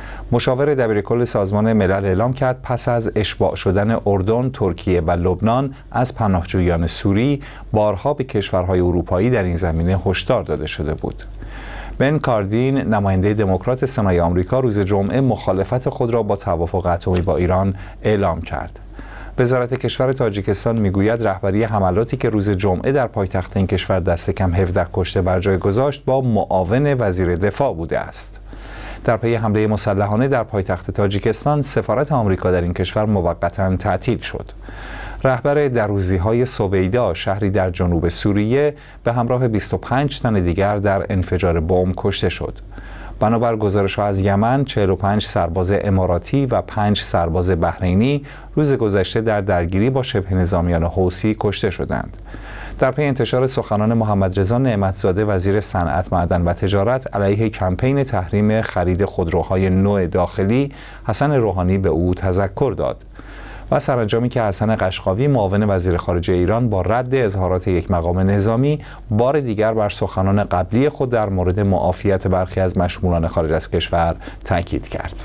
Speaker 3: مشاور دبیرکل سازمان ملل اعلام کرد پس از اشباع شدن اردن، ترکیه و لبنان از پناهجویان سوری، بارها به کشورهای اروپایی در این زمینه هشدار داده شده بود. بن کاردین نماینده دموکرات سنای آمریکا روز جمعه مخالفت خود را با توافق اتمی با ایران اعلام کرد. وزارت کشور تاجیکستان میگوید رهبری حملاتی که روز جمعه در پایتخت این کشور دست کم هفده کشته بر جای گذاشت با معاون وزیر دفاع بوده است. در پی حمله مسلحانه در پایتخت تاجیکستان سفارت آمریکا در این کشور موقتا تعطیل شد. رهبر دروزی‌های سویدا، شهری در جنوب سوریه، به همراه بیست و پنج تن دیگر در انفجار بمب کشته شد. بنابر گزارش‌ها از یمن، چهل و پنج سرباز اماراتی و پنج سرباز بحرینی روز گذشته در درگیری با شبه نظامیان حوثی کشته شدند. در پی انتشار سخنان محمد رضا نعمتزاده وزیر صنعت، معدن و تجارت علیه کمپین تحریم خرید خودروهای نو داخلی، حسن روحانی به او تذکر داد. و سرانجامی که حسن قشقاوی معاون وزیر خارجه ایران با رد اظهارات یک مقام نظامی بار دیگر بر سخنان قبلی خود در مورد معافیت برخی از مشمولان خارج از کشور تاکید کرد.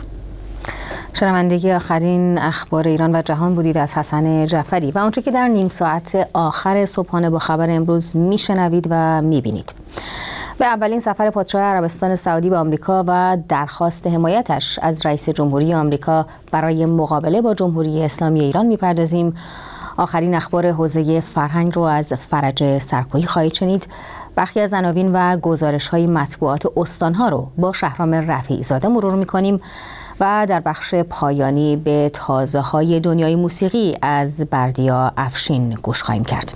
Speaker 2: شنوندگی آخرین اخبار ایران و جهان بودید از حسن جعفری و آنچه که در نیم ساعت آخر صبحانه با خبر امروز میشنوید و میبینید. به اولین سفر پادشاه عربستان سعودی به آمریکا و درخواست حمایتش از رئیس جمهوری آمریکا برای مقابله با جمهوری اسلامی ایران میپردازیم. آخرین اخبار حوزه فرهنگ رو از فرج سرکویی خواهید شنید. برخی از عناوین و گزارش‌های مطبوعات استان‌ها رو با شهرام رفیعی زاده مرور می‌کنیم و در بخش پایانی به تازه‌های دنیای موسیقی از بردیا افشین گوش خواهیم کرد.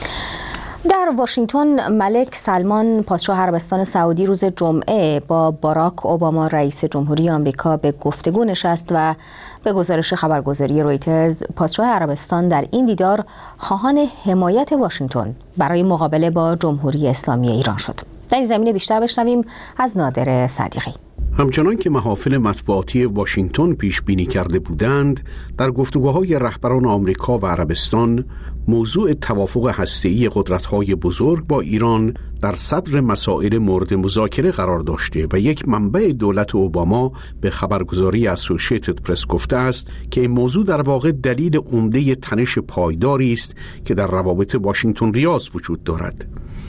Speaker 2: در واشنگتن ملک سلمان پادشاه عربستان سعودی روز جمعه با باراک اوباما رئیس جمهوری آمریکا به گفتگو نشست و به گزارش خبرگزاری رویترز پادشاه عربستان در این دیدار خواهان حمایت واشنگتن برای مقابله با جمهوری اسلامی ایران شد. در این زمینه بیشتر بشنویم از نادر صدیقی.
Speaker 17: همچنان که محافل مطبوعاتی واشنگتن پیش بینی کرده بودند، در گفتگوهای رهبران آمریکا و عربستان موضوع توافق هسته‌ای قدرت‌های بزرگ با ایران در صدر مسائل مورد مذاکره قرار داشته و یک منبع دولت اوباما به خبرگزاری اسوسییتد پرس گفته است که این موضوع در واقع دلیل عمده تنش پایداری است که در روابط واشنگتن ریاض وجود دارد.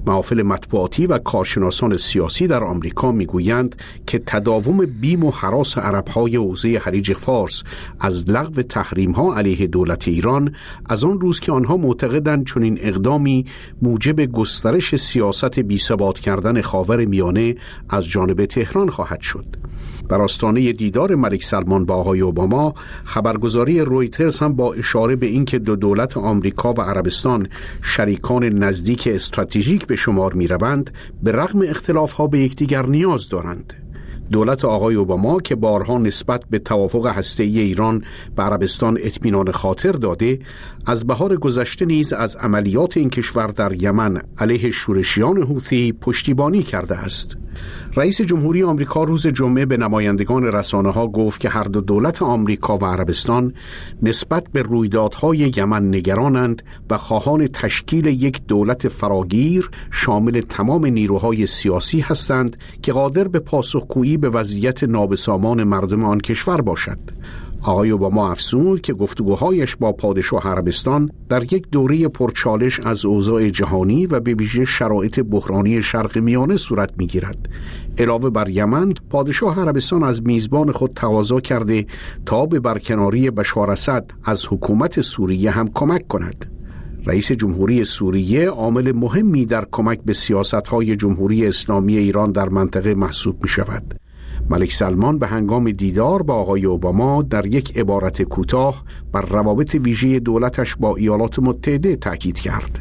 Speaker 17: محافل مطبوعاتی و کارشناسان سیاسی در آمریکا میگویند که تداوم بیم و هراس عرب‌های حوزه خلیج فارس از لغو تحریم‌ها علیه دولت ایران از آن روز که آنها معتقدند چنین اقدامی موجب گسترش سیاست بی‌ثبات کردن خاورمیانه از جانب تهران خواهد شد. بر آستانه دیدار ملک سلمان با آقای اوباما، خبرگزاری رویترز هم با اشاره به اینکه دو دولت آمریکا و عربستان شریکان نزدیک استراتژیک به شمار می‌روند، به رغم اختلاف‌ها به یکدیگر نیاز دارند. دولت آقای اوباما که بارها نسبت به توافق هسته‌ای ایران به عربستان اطمینان خاطر داده، از بهار گذشته نیز از عملیات این کشور در یمن علیه شورشیان حوثی پشتیبانی کرده است. رئیس جمهوری آمریکا روز جمعه به نمایندگان رسانه‌ها گفت که هر دو دولت آمریکا و عربستان نسبت به رویدادهای یمن نگرانند و خواهان تشکیل یک دولت فراگیر شامل تمام نیروهای سیاسی هستند که قادر به پاسخگویی به وضعیت نابسامان مردم آن کشور باشد. آقای اوباما افزود که گفتگوهایش با پادشاه عربستان در یک دوره پرچالش از اوضاع جهانی و به ویژه شرایط بحرانی شرق میانه صورت می‌گیرد. علاوه بر یمن، پادشاه عربستان از میزبان خود تقاضا کرده تا به برکناری بشار اسد از حکومت سوریه هم کمک کند. رئیس جمهوری سوریه عامل مهمی در کمک به سیاست‌های جمهوری اسلامی ایران در منطقه محسوب می‌شود. ملک سلمان به هنگام دیدار با آقای اوباما در یک عبارت کوتاه بر روابط ویژه دولتش با ایالات متحده تاکید کرد.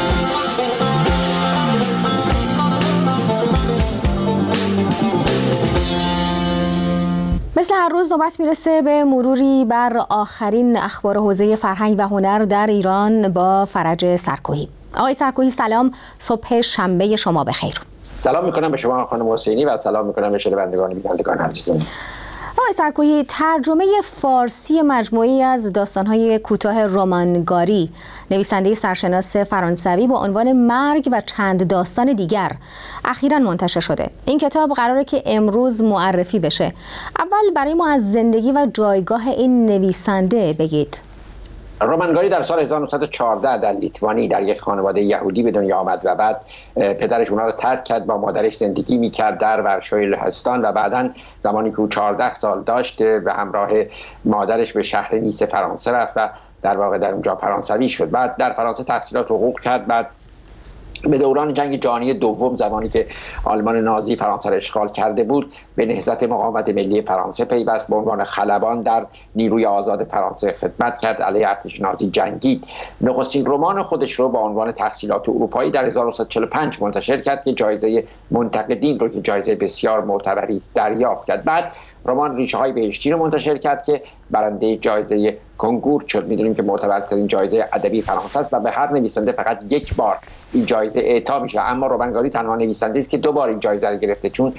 Speaker 2: مثل هر روز نوبت میرسه به مروری بر آخرین اخبار حوزه فرهنگ و هنر در ایران با فرج سرکوهی. آقای سرکوهی سلام، صبح شنبه شما بخیر.
Speaker 18: سلام میکنم به شما خانم حسینی و سلام میکنم به شنوندگان و بینندگان عزیزم.
Speaker 2: آقای سرکوهی، ترجمه فارسی مجموعی از داستان‌های کوتاه رمانگاری نویسنده سرشناس فرانسوی با عنوان مرگ و چند داستان دیگر اخیراً منتشر شده. این کتاب قراره که امروز معرفی بشه. اول برای ما از زندگی و جایگاه این نویسنده بگید.
Speaker 18: رمانگاری در سال هزار و نهصد و چهارده در لیتوانی در یک خانواده یهودی به دنیا آمد و بعد پدرش اونا رو ترک کرد، با مادرش زندگی میکرد در ورشوی لهستان و بعداً زمانی که او چهارده سال داشت به همراه مادرش به شهر نیس فرانسه رفت و در واقع در اونجا فرانسوی شد. بعد در فرانسه تحصیلات حقوق کرد. بعد به دوران جنگ جهانی دوم، زمانی که آلمان نازی فرانسه را اشغال کرده بود، به نهضت مقاومت ملی فرانسه پیوست. به عنوان خلبان در نیروی آزاد فرانسه خدمت کرد، علیه ارتش نازی جنگید. نخستین رمان خودش رو با عنوان تحصیلات اروپایی در هزار و نهصد و چهل و پنج منتشر کرد که جایزه منتقدین رو که جایزه بسیار معتبری است دریافت کرد. بعد رمان ریشه های بهشتی رو منتشر کرد که برنده جایزه کنکور شد. میدونیم که معتبرترین جایزه ادبی فرانسه است و به هر نویسنده فقط یک بار این جایزه اعطا میشه، اما رمانگاری تنها نویسنده است که دو بار این جایزه رو گرفته، چون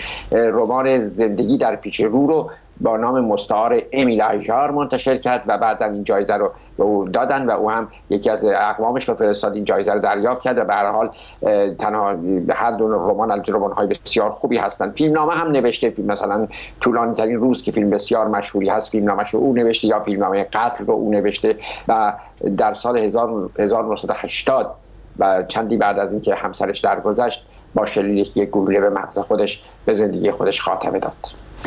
Speaker 18: رمان زندگی در پیش رو رو با نام مستعار امیل اژار منتشر کرد و بعد هم این جایزه رو به او دادن و او هم یکی از اقوامش رو فرستاد این جایزه رو دریافت کرد و به هر حال تنها هر دو رمان از رمان‌های بسیار خوبی هستند. فیلمنامه هم نوشته، فیلم مثلا طولانی ترین روز که فیلم بسیار مشهوری هست، فیلمنامه‌ش رو او نوشته، یا فیلمنامه قتل رو او نوشته و در سال هزار و نهصد و هشتاد و چندی بعد از اینکه همسرش درگذشت با شلیک گلوله به مغز خودش به زندگی خودش خاتمه داد.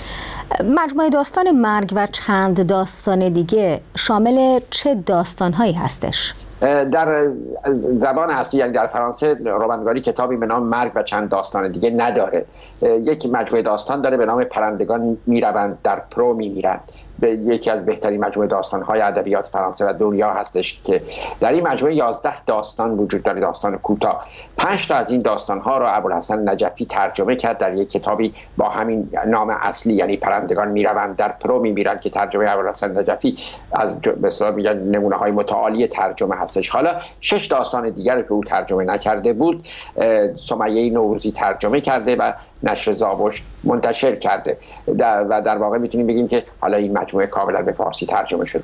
Speaker 2: مجموعه داستان مرگ و چند داستان دیگه شامل چه داستان‌هایی هستش؟
Speaker 18: در زبان اصلی یعنی در فرانسه رمانگاری کتابی به نام مرگ و چند داستان دیگه نداره. یک مجموعه داستان داره به نام پرندگان میروند در پرو میمیرند، به یکی از بهترین مجموعه داستان‌های ادبیات فرانسه و دنیا هستش که در این مجموعه یازده داستان وجود داره، داستان کوتاه. پنج تا از این داستان‌ها را ابوالحسن نجفی ترجمه کرد در یک کتابی با همین نام اصلی، یعنی پرندگان میروند در پرو میمیرند که ترجمه ابوالحسن نجفی از به اصطلاح میگن نمونه‌های متعالی ترجمه هستش. حالا شش داستان دیگر که او ترجمه نکرده بود سمیه نوروزی ترجمه کرده و نشر زاوش منتشر کرده و در واقع میتونیم بگیم که حالا این مجموعه کاملا به فارسی ترجمه شده.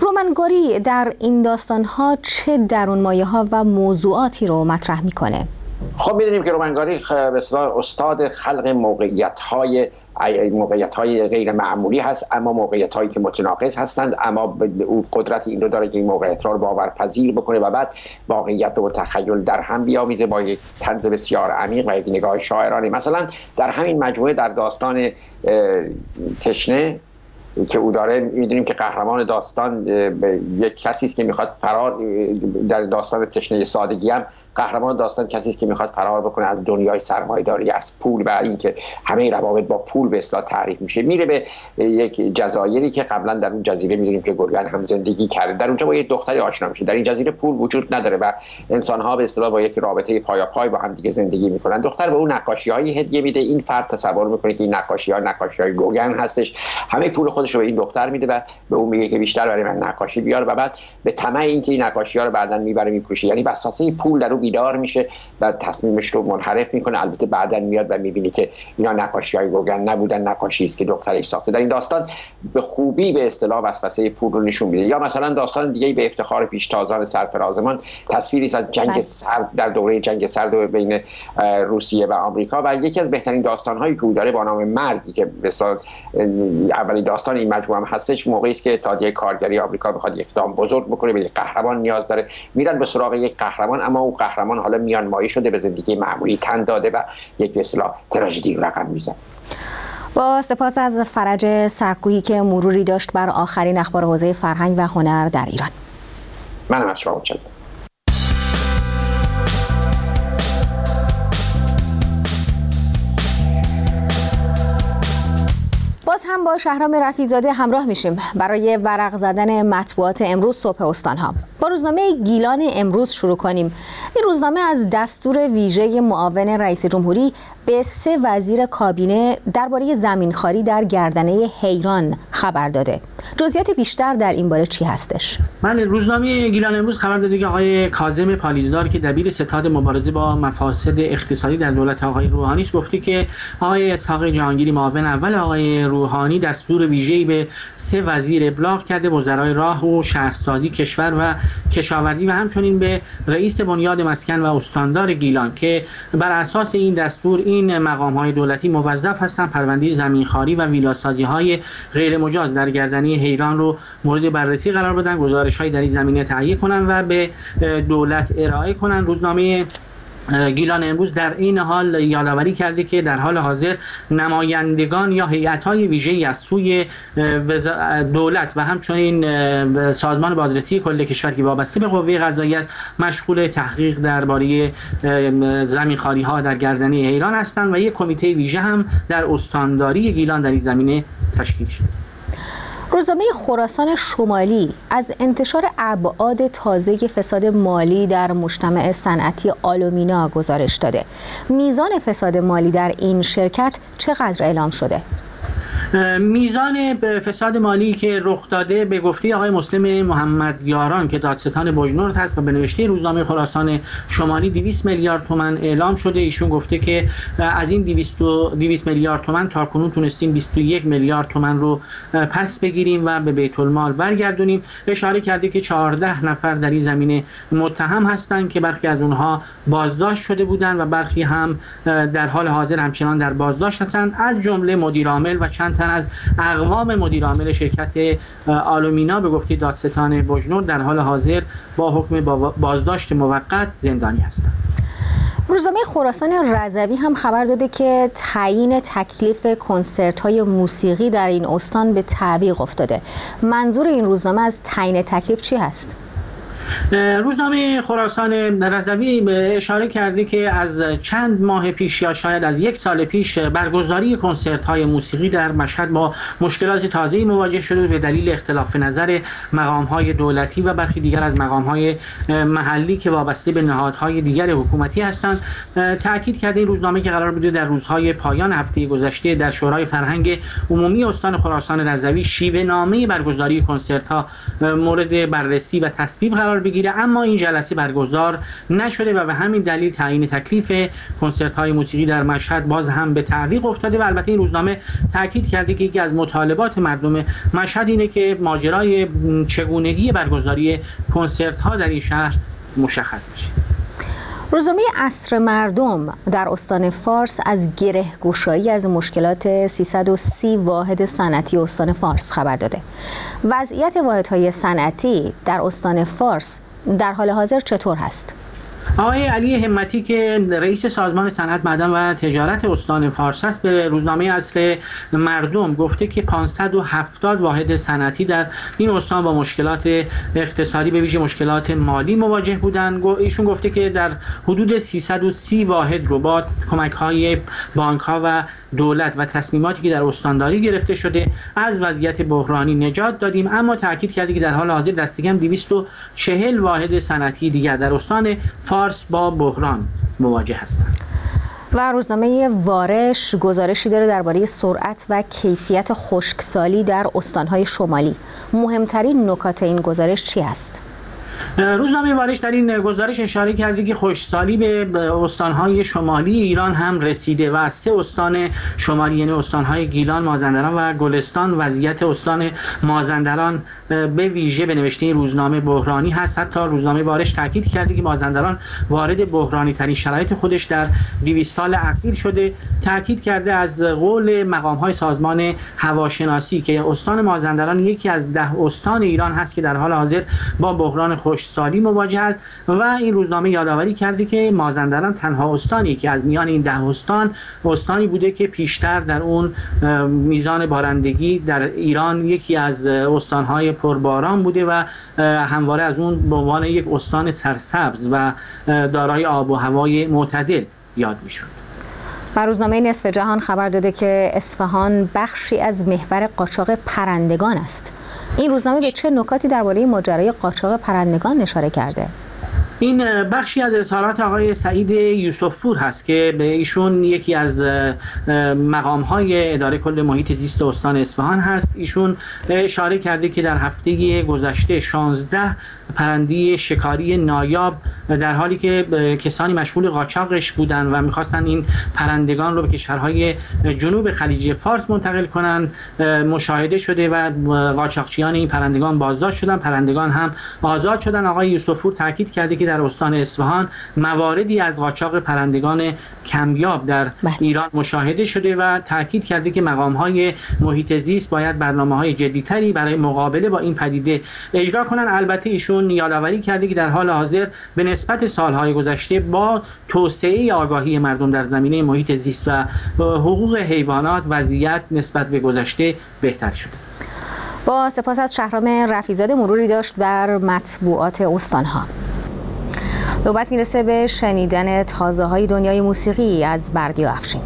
Speaker 2: رمانگاری در این داستان‌ها چه درونمایه‌ها و موضوعاتی رو مطرح می‌کنه؟
Speaker 18: خب می‌دونیم که رومنگاری به اصطلاح استاد خلق موقعیت‌های موقعیت‌های غیر معمولی هست، اما موقعیت‌هایی که متناقض هستند، اما او قدرت این رو داره که این موقعیت‌ها رو باورپذیر بکنه و بعد واقعیت و تخیل در هم بیامیزه با یک طنز بسیار عمیق و یک نگاه شاعرانه. مثلا در همین مجموعه در داستان تشنه که او داره می‌دونیم که قهرمان داستان یک کسی است که می‌خواد فرار، در داستان تشنه سادگی هم قهرمان داستان کسی است که میخواد فرار بکنه از دنیای سرمایه‌داری، از پول و اینکه همه روابط با پول به اصطلاح تعریف میشه. میره به یک جزایری که قبلا در اون جزیره میدونیم که گرگن هم زندگی کرده، در اونجا با یک دختری آشنا میشه. در این جزیره پول وجود نداره و انسان‌ها به اصطلاح با یک رابطه پایاپای با هم دیگه زندگی میکنن. دختر به اون نقاشی‌های هدیه میده. این فرد تصور میکنه که این نقاشی‌ها نقاشی‌های گوگن هستش، همه پول خودش رو به این دختر میده و به اون میگه که بیشتر برای من نقاشی بیار و بعد به طمع اینکه این نقاشی‌ها رو بعداً میبره میفروشه. یعنی وسوسه پول در اون بیدار میشه و تصمیمش رو منحرف میکنه. البته بعداً میاد و میبینی که اینا نقاشی‌های گوگن نبودن، نقاشی است که دخترش ساخته. در این داستان به خوبی به اصطلاح وسوسه پول رو نشون میده. یا مثلا داستان دیگه به افتخار پیشتازان سرفرازمان تصویری از جنگ سرد در دوره جنگ سرد بین روسیه و آمریکا و یکی از بهترین داستان‌هایی که او داره با نام مرگی که به اصطلاح اولین داستان این مجموعه هم هستش، موقعی است که اتحادیه کارگری آمریکا میخواد یک اقدام بزرگ بکنه، به یک قهرمان نیاز داره، میرن به سراغ یک قهرمان، اما اون قهرمان حالا میان مایه شده به زندگی معمولی تن داده و یک به اصطلاح تراژدی رقم میزنه.
Speaker 2: با سپاس از فرج سرکویی که مروری داشت بر آخرین اخبار حوزه فرهنگ و هنر در ایران.
Speaker 18: منم از شما متشکرم.
Speaker 2: باز هم با شهرام رفیع‌زاده همراه میشیم برای ورق زدن مطبوعات امروز صبح استانها. با روزنامه گیلان امروز شروع کنیم. این روزنامه از دستور ویژه معاون رئیس جمهوری به سه وزیر کابینه درباره زمینخواری در گردنه حیران خبر داده. جزئیات بیشتر در این باره چی هستش؟
Speaker 15: من روزنامه گیلان امروز خبر داده که آقای کاظم پالیزدار که دبیر ستاد مبارزه با مفاسد اقتصادی در دولت آقای روحانی است، گفته که آقای اسحاق جهانگیری معاون اول آقای روحانی دستور ویژه‌ای به سه وزیر ابلاغ کرده: وزرای راه و شهرسازی، کشور و کشاورزی و همچنین به رئیس بنیاد مسکن و استاندار گیلان که بر اساس این دستور این مقام‌های دولتی موظف هستند پرونده زمینخواری و ویلاسازی‌های غیر مجاز در گردنه حیران رو مورد بررسی قرار بدن، گزارش‌هایی در این زمینه تهیه کنند و به دولت ارائه کنند. روزنامه گیلان امروز در این حال یادآوری کرده که در حال حاضر نمایندگان یا هیئت‌های ویژه‌ای از سوی دولت و همچنین سازمان بازرسی کل کشور که وابسته به قوه قضاییه است مشغول تحقیق درباره زمینخواری‌ها در گردنه حیران هستند و یک کمیته ویژه هم در استانداری گیلان در این زمینه تشکیل شده.
Speaker 2: روزنامه خراسان شمالی از انتشار ابعاد تازه فساد مالی در مجتمع صنعتی آلومینا گزارش داده. میزان فساد مالی در این شرکت چقدر اعلام شده؟
Speaker 15: میزان فساد مالی که رخ داده به گفته آقای مسلم محمد یاران که دادستان بجنورد هست و به نوشته روزنامه خراسان شمالی دویست میلیارد تومان اعلام شده. ایشون گفته که از این دویست میلیارد تومان تا کنون تونستیم بیست و یک میلیارد تومان رو پس بگیریم و به بیت المال برگردونیم. اشاره کرده که چهارده نفر در این زمینه متهم هستند که برخی از اونها بازداشت شده بودند و برخی هم در حال حاضر همچنان در بازداشت هستند، از جمله مدیر عامل و چند تن از اقوام مدیر عامل شرکت آلومینا به گفته دادستان بجنورد در حال حاضر با حکم بازداشت موقت زندانی هستند.
Speaker 2: روزنامه خراسان رضوی هم خبر داده که تعیین تکلیف کنسرت‌های موسیقی در این استان به تعویق افتاده. منظور این روزنامه از تعیین تکلیف چی هست؟
Speaker 15: روزنامه خراسان رضوی اشاره کرده که از چند ماه پیش یا شاید از یک سال پیش برگزاری کنسرت‌های موسیقی در مشهد با مشکلات تازه‌ای مواجه شده به دلیل اختلاف نظر مقام‌های دولتی و برخی دیگر از مقام‌های محلی که وابسته به نهادهای دیگر حکومتی هستند. تأکید کرده این روزنامه که قرار بوده در روزهای پایان هفته گذشته در شورای فرهنگ عمومی استان خراسان رضوی شیوه نامه برگزاری کنسرت‌ها مورد بررسی و تصویب قرار بگیره، اما این جلسه برگزار نشده و به همین دلیل تعیین تکلیف کنسرت‌های موسیقی در مشهد باز هم به تعویق افتاده. و البته این روزنامه تاکید کرده که یکی از مطالبات مردم مشهد اینه که ماجرای چگونگی برگزاری کنسرت‌ها در این شهر مشخص بشه.
Speaker 2: روزنامه عصر مردم در استان فارس از گره‌گشایی از مشکلات سیصد و سی واحد صنعتی استان فارس خبر داده. وضعیت واحدهای صنعتی در استان فارس در حال حاضر چطور هست؟
Speaker 15: آقای علی همتی که رئیس سازمان صنعت معدن و تجارت استان فارس است به روزنامه عصر مردم گفته که پانصد و هفتاد واحد صنعتی در این استان با مشکلات اقتصادی به ویژه مشکلات مالی مواجه بودند. ایشون گفته که در حدود سیصد و سی واحد رو با کمک‌های بانک‌ها و دولت و تصمیماتی که در استانداری گرفته شده از وضعیت بحرانی نجات دادیم، اما تاکید کرده که در حال حاضر دست کم دویست و چهل واحد صنعتی دیگر در استان فارس با بحران مواجه هستند.
Speaker 2: و روزنامه وارش گزارشی داره درباره سرعت و کیفیت خشکسالی در استان‌های شمالی. مهمترین نکات این گزارش چی است؟
Speaker 15: روزنامه وارش در این گزارش اشاره کرده که خشکسالی به استان‌های شمالی ایران هم رسیده و از سه استان شمالی یعنی استان‌های گیلان، مازندران و گلستان وضعیت استان مازندران به ویژه به نوشته این روزنامه بحرانی هست. حتی روزنامه وارش تاکید کرده که مازندران وارد بحرانی ترین شرایط خودش در دویست سال اخیر شده. تاکید کرده از قول مقام‌های سازمان هواشناسی که استان مازندران یکی از ده استان ایران هست که در حال حاضر با بحران خشکسالی مواجه است و این روزنامه یادآوری کرده که مازندران تنها استانی که از میان این ده استان استانی بوده که پیشتر در اون میزان بارندگی در ایران یکی از استان‌های پرباران بوده و همواره از اون به عنوان یک استان سرسبز و دارای آب و هوای معتدل یاد می‌شد.
Speaker 2: و روزنامه نصف جهان خبر داده که اصفهان بخشی از محور قاچاق پرندگان است. این روزنامه به چه نکاتی درباره ماجرای قاچاق پرندگان اشاره کرده؟
Speaker 15: این بخشی از اظهارات آقای سعید یوسفپور هست که به ایشون یکی از مقام‌های اداره کل محیط زیست استان اصفهان هست. ایشون اشاره کرده که در هفته گذشته شانزده پرنده شکاری نایاب در حالی که کسانی مشغول قاچاقش بودند و می‌خواستن این پرندگان رو به کشورهای جنوب خلیج فارس منتقل کنند مشاهده شده و قاچاقچیان این پرندگان بازداشت شدن، پرندگان هم آزاد شدن. آقای یوسفپور تاکید کرده که در استان اصفهان مواردی از قاچاق پرندگان کمیاب در ایران مشاهده شده و تاکید کرده که مقام‌های محیط زیست باید برنامه‌های جدی‌تری برای مقابله با این پدیده اجرا کنند. البته ایشون یادآوری کرده که در حال حاضر به نسبت سال‌های گذشته با توسعه آگاهی مردم در زمینه محیط زیست و حقوق حیوانات وضعیت نسبت به گذشته بهتر شده.
Speaker 2: با سپاس از شهرام رفیع‌زاده مروری داشت بر مطبوعات استان‌ها. نوبت میرسه به شنیدن تازه های دنیای موسیقی از بردیا افشین.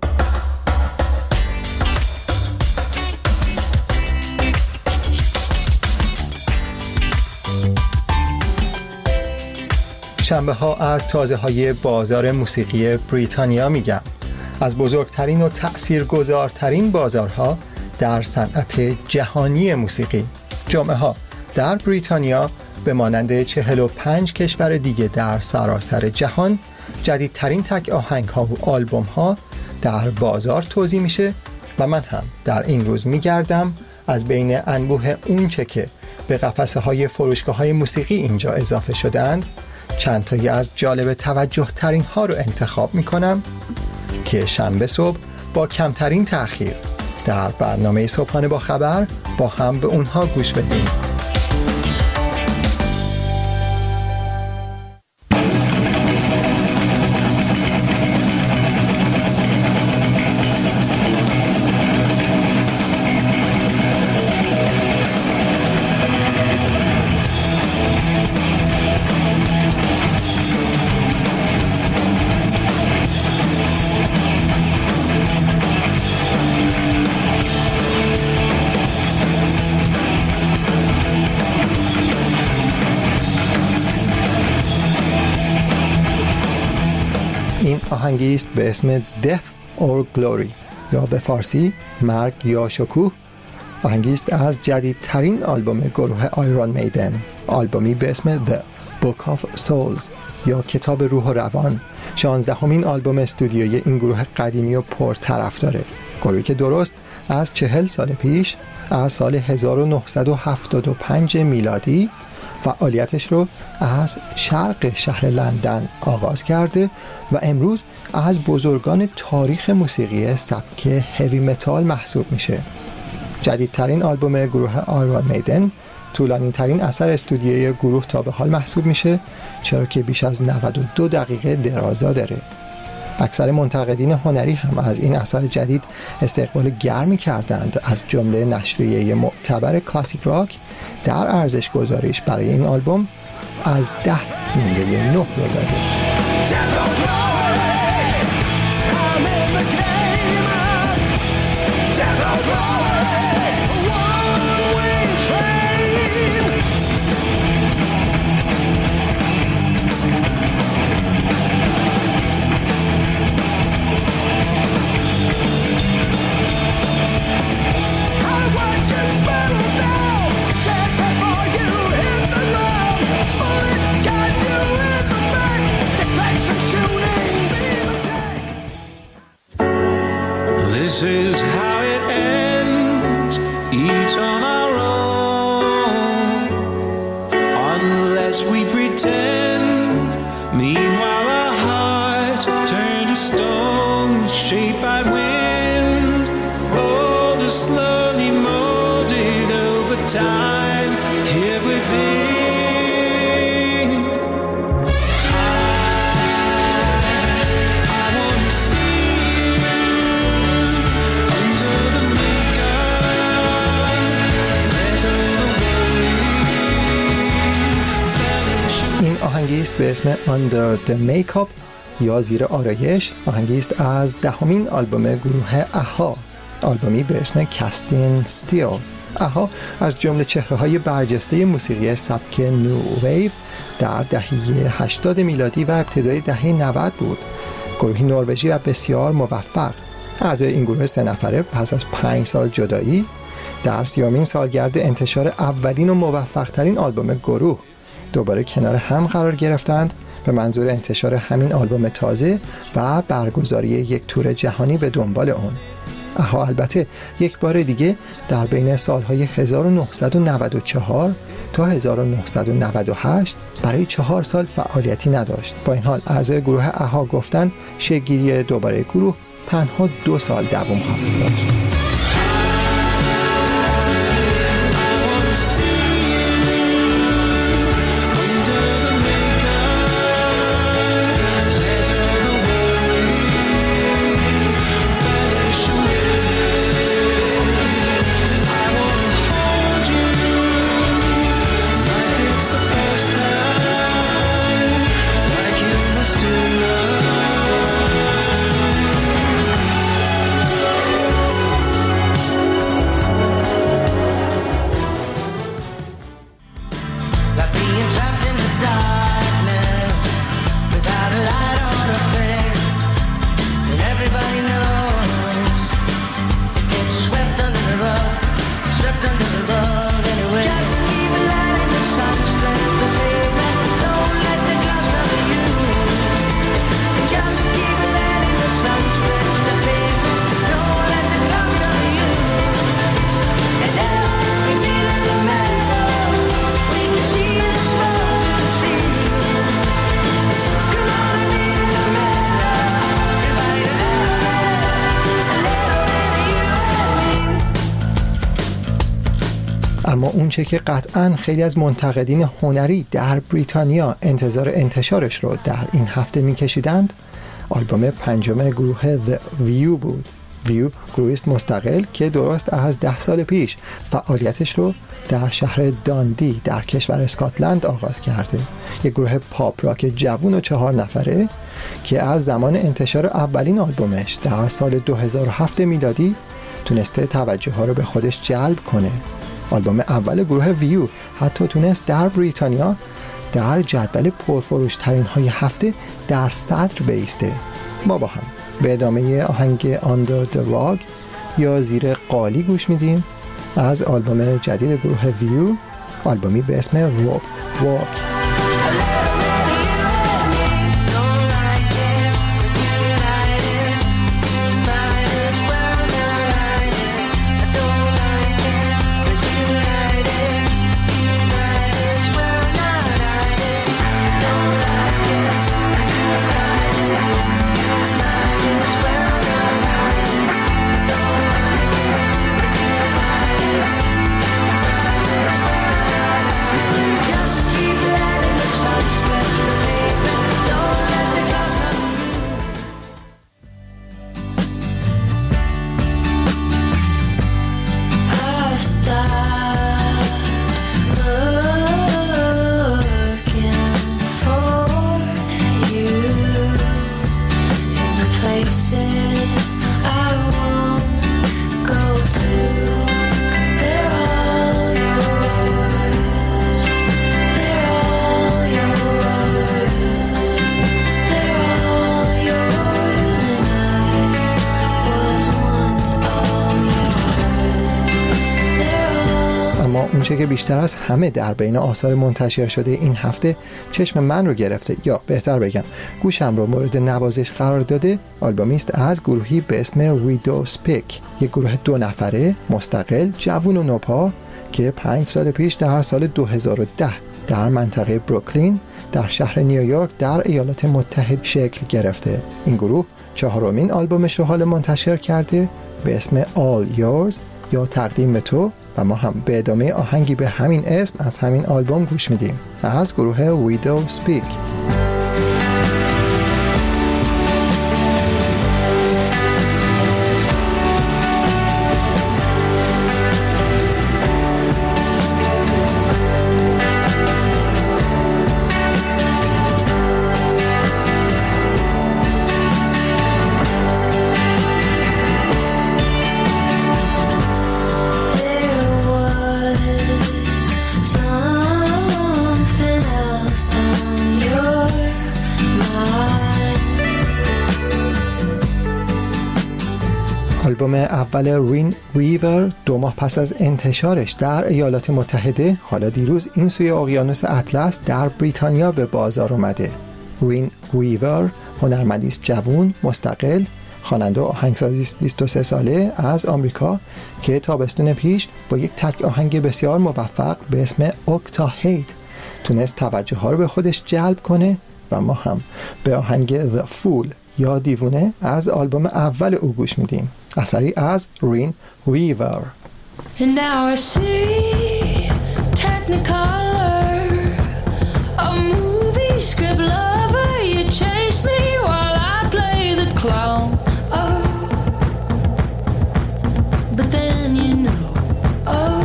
Speaker 19: شنبه ها از تازه های بازار موسیقی بریتانیا میگم. از بزرگترین و تأثیرگذارترین بازارها در صنعت جهانی موسیقی. جمعه ها در بریتانیا به مانند چهل و پنج کشور دیگه در سراسر جهان جدیدترین تک آهنگ ها و آلبوم ها در بازار توزیع میشه و من هم در این روز میگردم از بین انبوه اون چه که به قفسه های فروشگاه های موسیقی اینجا اضافه شدند چند تایی از جالب توجه ترین ها رو انتخاب میکنم که شنبه صبح با کمترین تأخیر در برنامه صبحانه با خبر با هم به اونها گوش بدیم. آهنگی است به اسم Death or Glory یا به فارسی مرگ یا شکوه. آهنگی است از جدیدترین آلبوم گروه آیرون میدن، آلبومی به اسم The Book of Souls یا کتاب روح و روان، شانزدهمین آلبوم استودیویی این گروه قدیمی و پرطرفداره. گروهی که درست از چهل سال پیش، از سال هزار و نهصد و هفتاد و پنج میلادی فعالیتش رو از شرق شهر لندن آغاز کرده و امروز از بزرگان تاریخ موسیقی سبک هیوی متال محسوب میشه. جدیدترین آلبوم گروه آیرون میدن طولانی ترین اثر استودیویی گروه تا به حال محسوب میشه، چرا که بیش از نود و دو دقیقه درازا داره. اکثر منتقدین هنری هم از این اثر جدید استقبال گرمی کردند، از جمله نشریه معتبر کلاسیک راک در ارزش گذاریش برای این آلبوم از ده نمره نه رو داده.
Speaker 20: This is how it ends, each on our own, unless we pretend. Meanwhile our hearts turn to stones, shaped by wind, molded slowly, molded over time, here within.
Speaker 19: آهنگی است به اسم Under the Makeup یا زیر آرایش. آهنگی است از دهمین آلبوم گروه اها، آلبومی به اسم Casting Steel. اها از جمله چهره‌های برجسته موسیقی سبک نو ویو در دهه هشتاد میلادی و ابتدای دهه نود بود. گروهی نروژی و بسیار موفق. اعضای این گروه سه نفره پس از پنج سال جدایی در سیومین سالگرد انتشار اولین و موفق‌ترین آلبوم گروه دوباره کنار هم قرار گرفتند به منظور انتشار همین آلبوم تازه و برگزاری یک تور جهانی به دنبال اون. اها البته یک بار دیگه در بین سالهای هزار و نهصد و نود و چهار تا هزار و نهصد و نود و هشت برای چهار سال فعالیتی نداشت. با این حال اعضای گروه اها گفتند شکل‌گیری دوباره گروه تنها دو سال دوام خواهد داشت. اما اونچه که قطعاً خیلی از منتقدین هنری در بریتانیا انتظار انتشارش رو در این هفته می‌کشیدند، آلبوم پنجم گروه The View بود. ویو گروهی است مستقل که درست از ده سال پیش فعالیتش رو در شهر داندی در کشور اسکاتلند آغاز کرده. یک گروه پاپ راک جوون و چهار نفره که از زمان انتشار اولین آلبومش در سال دو هزار و هفت میلادی تونسته توجه ها رو به خودش جلب کنه. آلبوم اول گروه ویو حتی تونست در بریتانیا در جدول پرفروش ترین های هفته در صدر بایسته. ما با هم به ادامه آهنگ Under the Rug یا زیر قالی گوش میدیم از آلبوم جدید گروه ویو، آلبومی به اسم روب واک. اونچه که بیشتر از همه در بین آثار منتشر شده این هفته چشم من رو گرفته، یا بهتر بگم گوشم رو مورد نوازش قرار داده، آلبومی است از گروهی به اسم ویدو سپیک، یک گروه دو نفره مستقل جوون و نوپا که پنج سال پیش در سال دو هزار و ده در منطقه بروکلین در شهر نیویورک در ایالات متحده شکل گرفته. این گروه چهارمین آلبومش رو حال منتشر کرده به اسم All Yours یا تقدیم به تو، و ما هم به ادامه آهنگی به همین اسم از همین آلبوم گوش میدیم از گروه ویدو سپیک. آلبوم اول رین ویور دو ماه پس از انتشارش در ایالات متحده حالا دیروز این سوی اقیانوس اطلس در بریتانیا به بازار اومده. رین ویور هنرمندی است جوان، مستقل، خواننده و آهنگسازی است بیست و سه ساله از آمریکا که تابستون پیش با یک تک آهنگ بسیار موفق به اسم اوکتاهید تونست توجه ها رو به خودش جلب کنه و ما هم به آهنگ The Fool یا دیوونه از آلبوم اول او گوش میدیم، اثری از رین ویور.
Speaker 21: And now I see Technicolor, a movie script lover. You chase me while I play the clown. Oh, but then you know. Oh,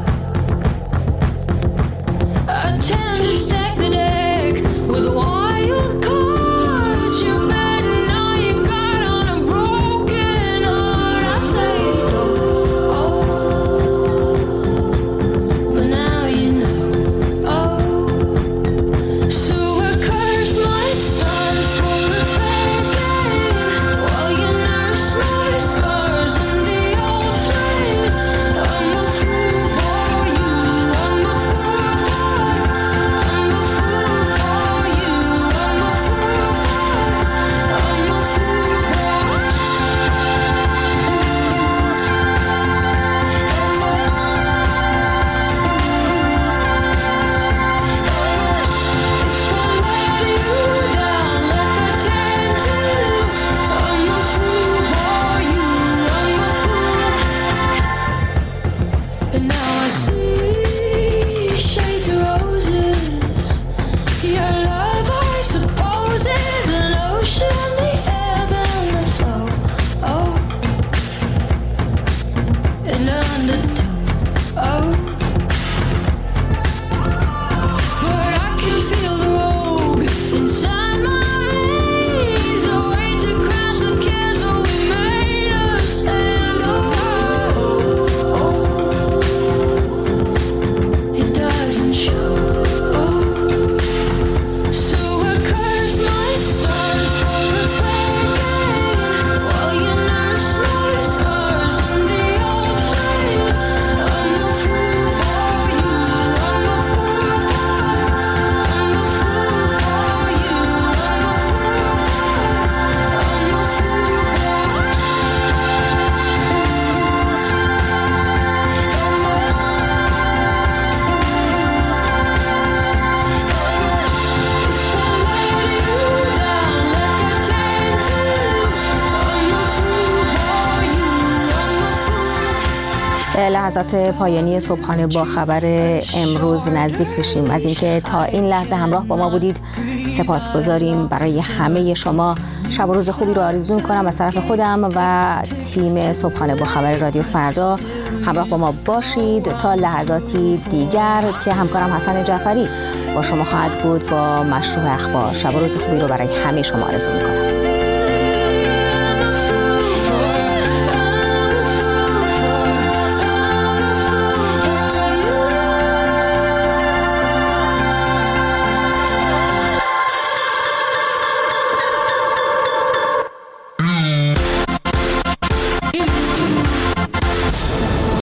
Speaker 21: I tend to stack the deck with wild cards. You better know you got on a broken heart. I say oh, oh, but now you know. Oh, so I curse my son for a fake game while you nurse my scars in the old flame. I'm a fool for you. I'm a fool for. I'm a fool for you. I'm a fool for. I'm a fool for. If I let you down like I tend to, I'm a fool for you. I'm a fool. And now I see shades of roses. Your love, I suppose, is an ocean, the ebb and the flow. Oh, an undertow. Oh, but I can feel the rogue inside my veins, a way to crash the castle we made us stand. Oh, oh, it doesn't show. Oh, so I curse my son for a fake game while you nurse my scars in the old flame. I'm a fool for you. I'm a fool for. I'm a fool for you. I'm a fool for. I'm a fool for. If I let you down like I tend to, I'm a fool for you. I'm a fool.
Speaker 2: به لحظات پایانی صبحانه با خبر امروز نزدیک میشیم. از اینکه تا این لحظه همراه با ما بودید سپاسگزاریم. برای همه شما شب و روز خوبی رو آرزو می‌کنم از طرف خودم و تیم صبحانه با خبر رادیو فردا. همراه با ما باشید تا لحظاتی دیگر که همکارم حسن جعفری با شما خواهد بود با مشروع اخبار. شب و روز خوبی رو برای همه شما آرزو می‌کنم.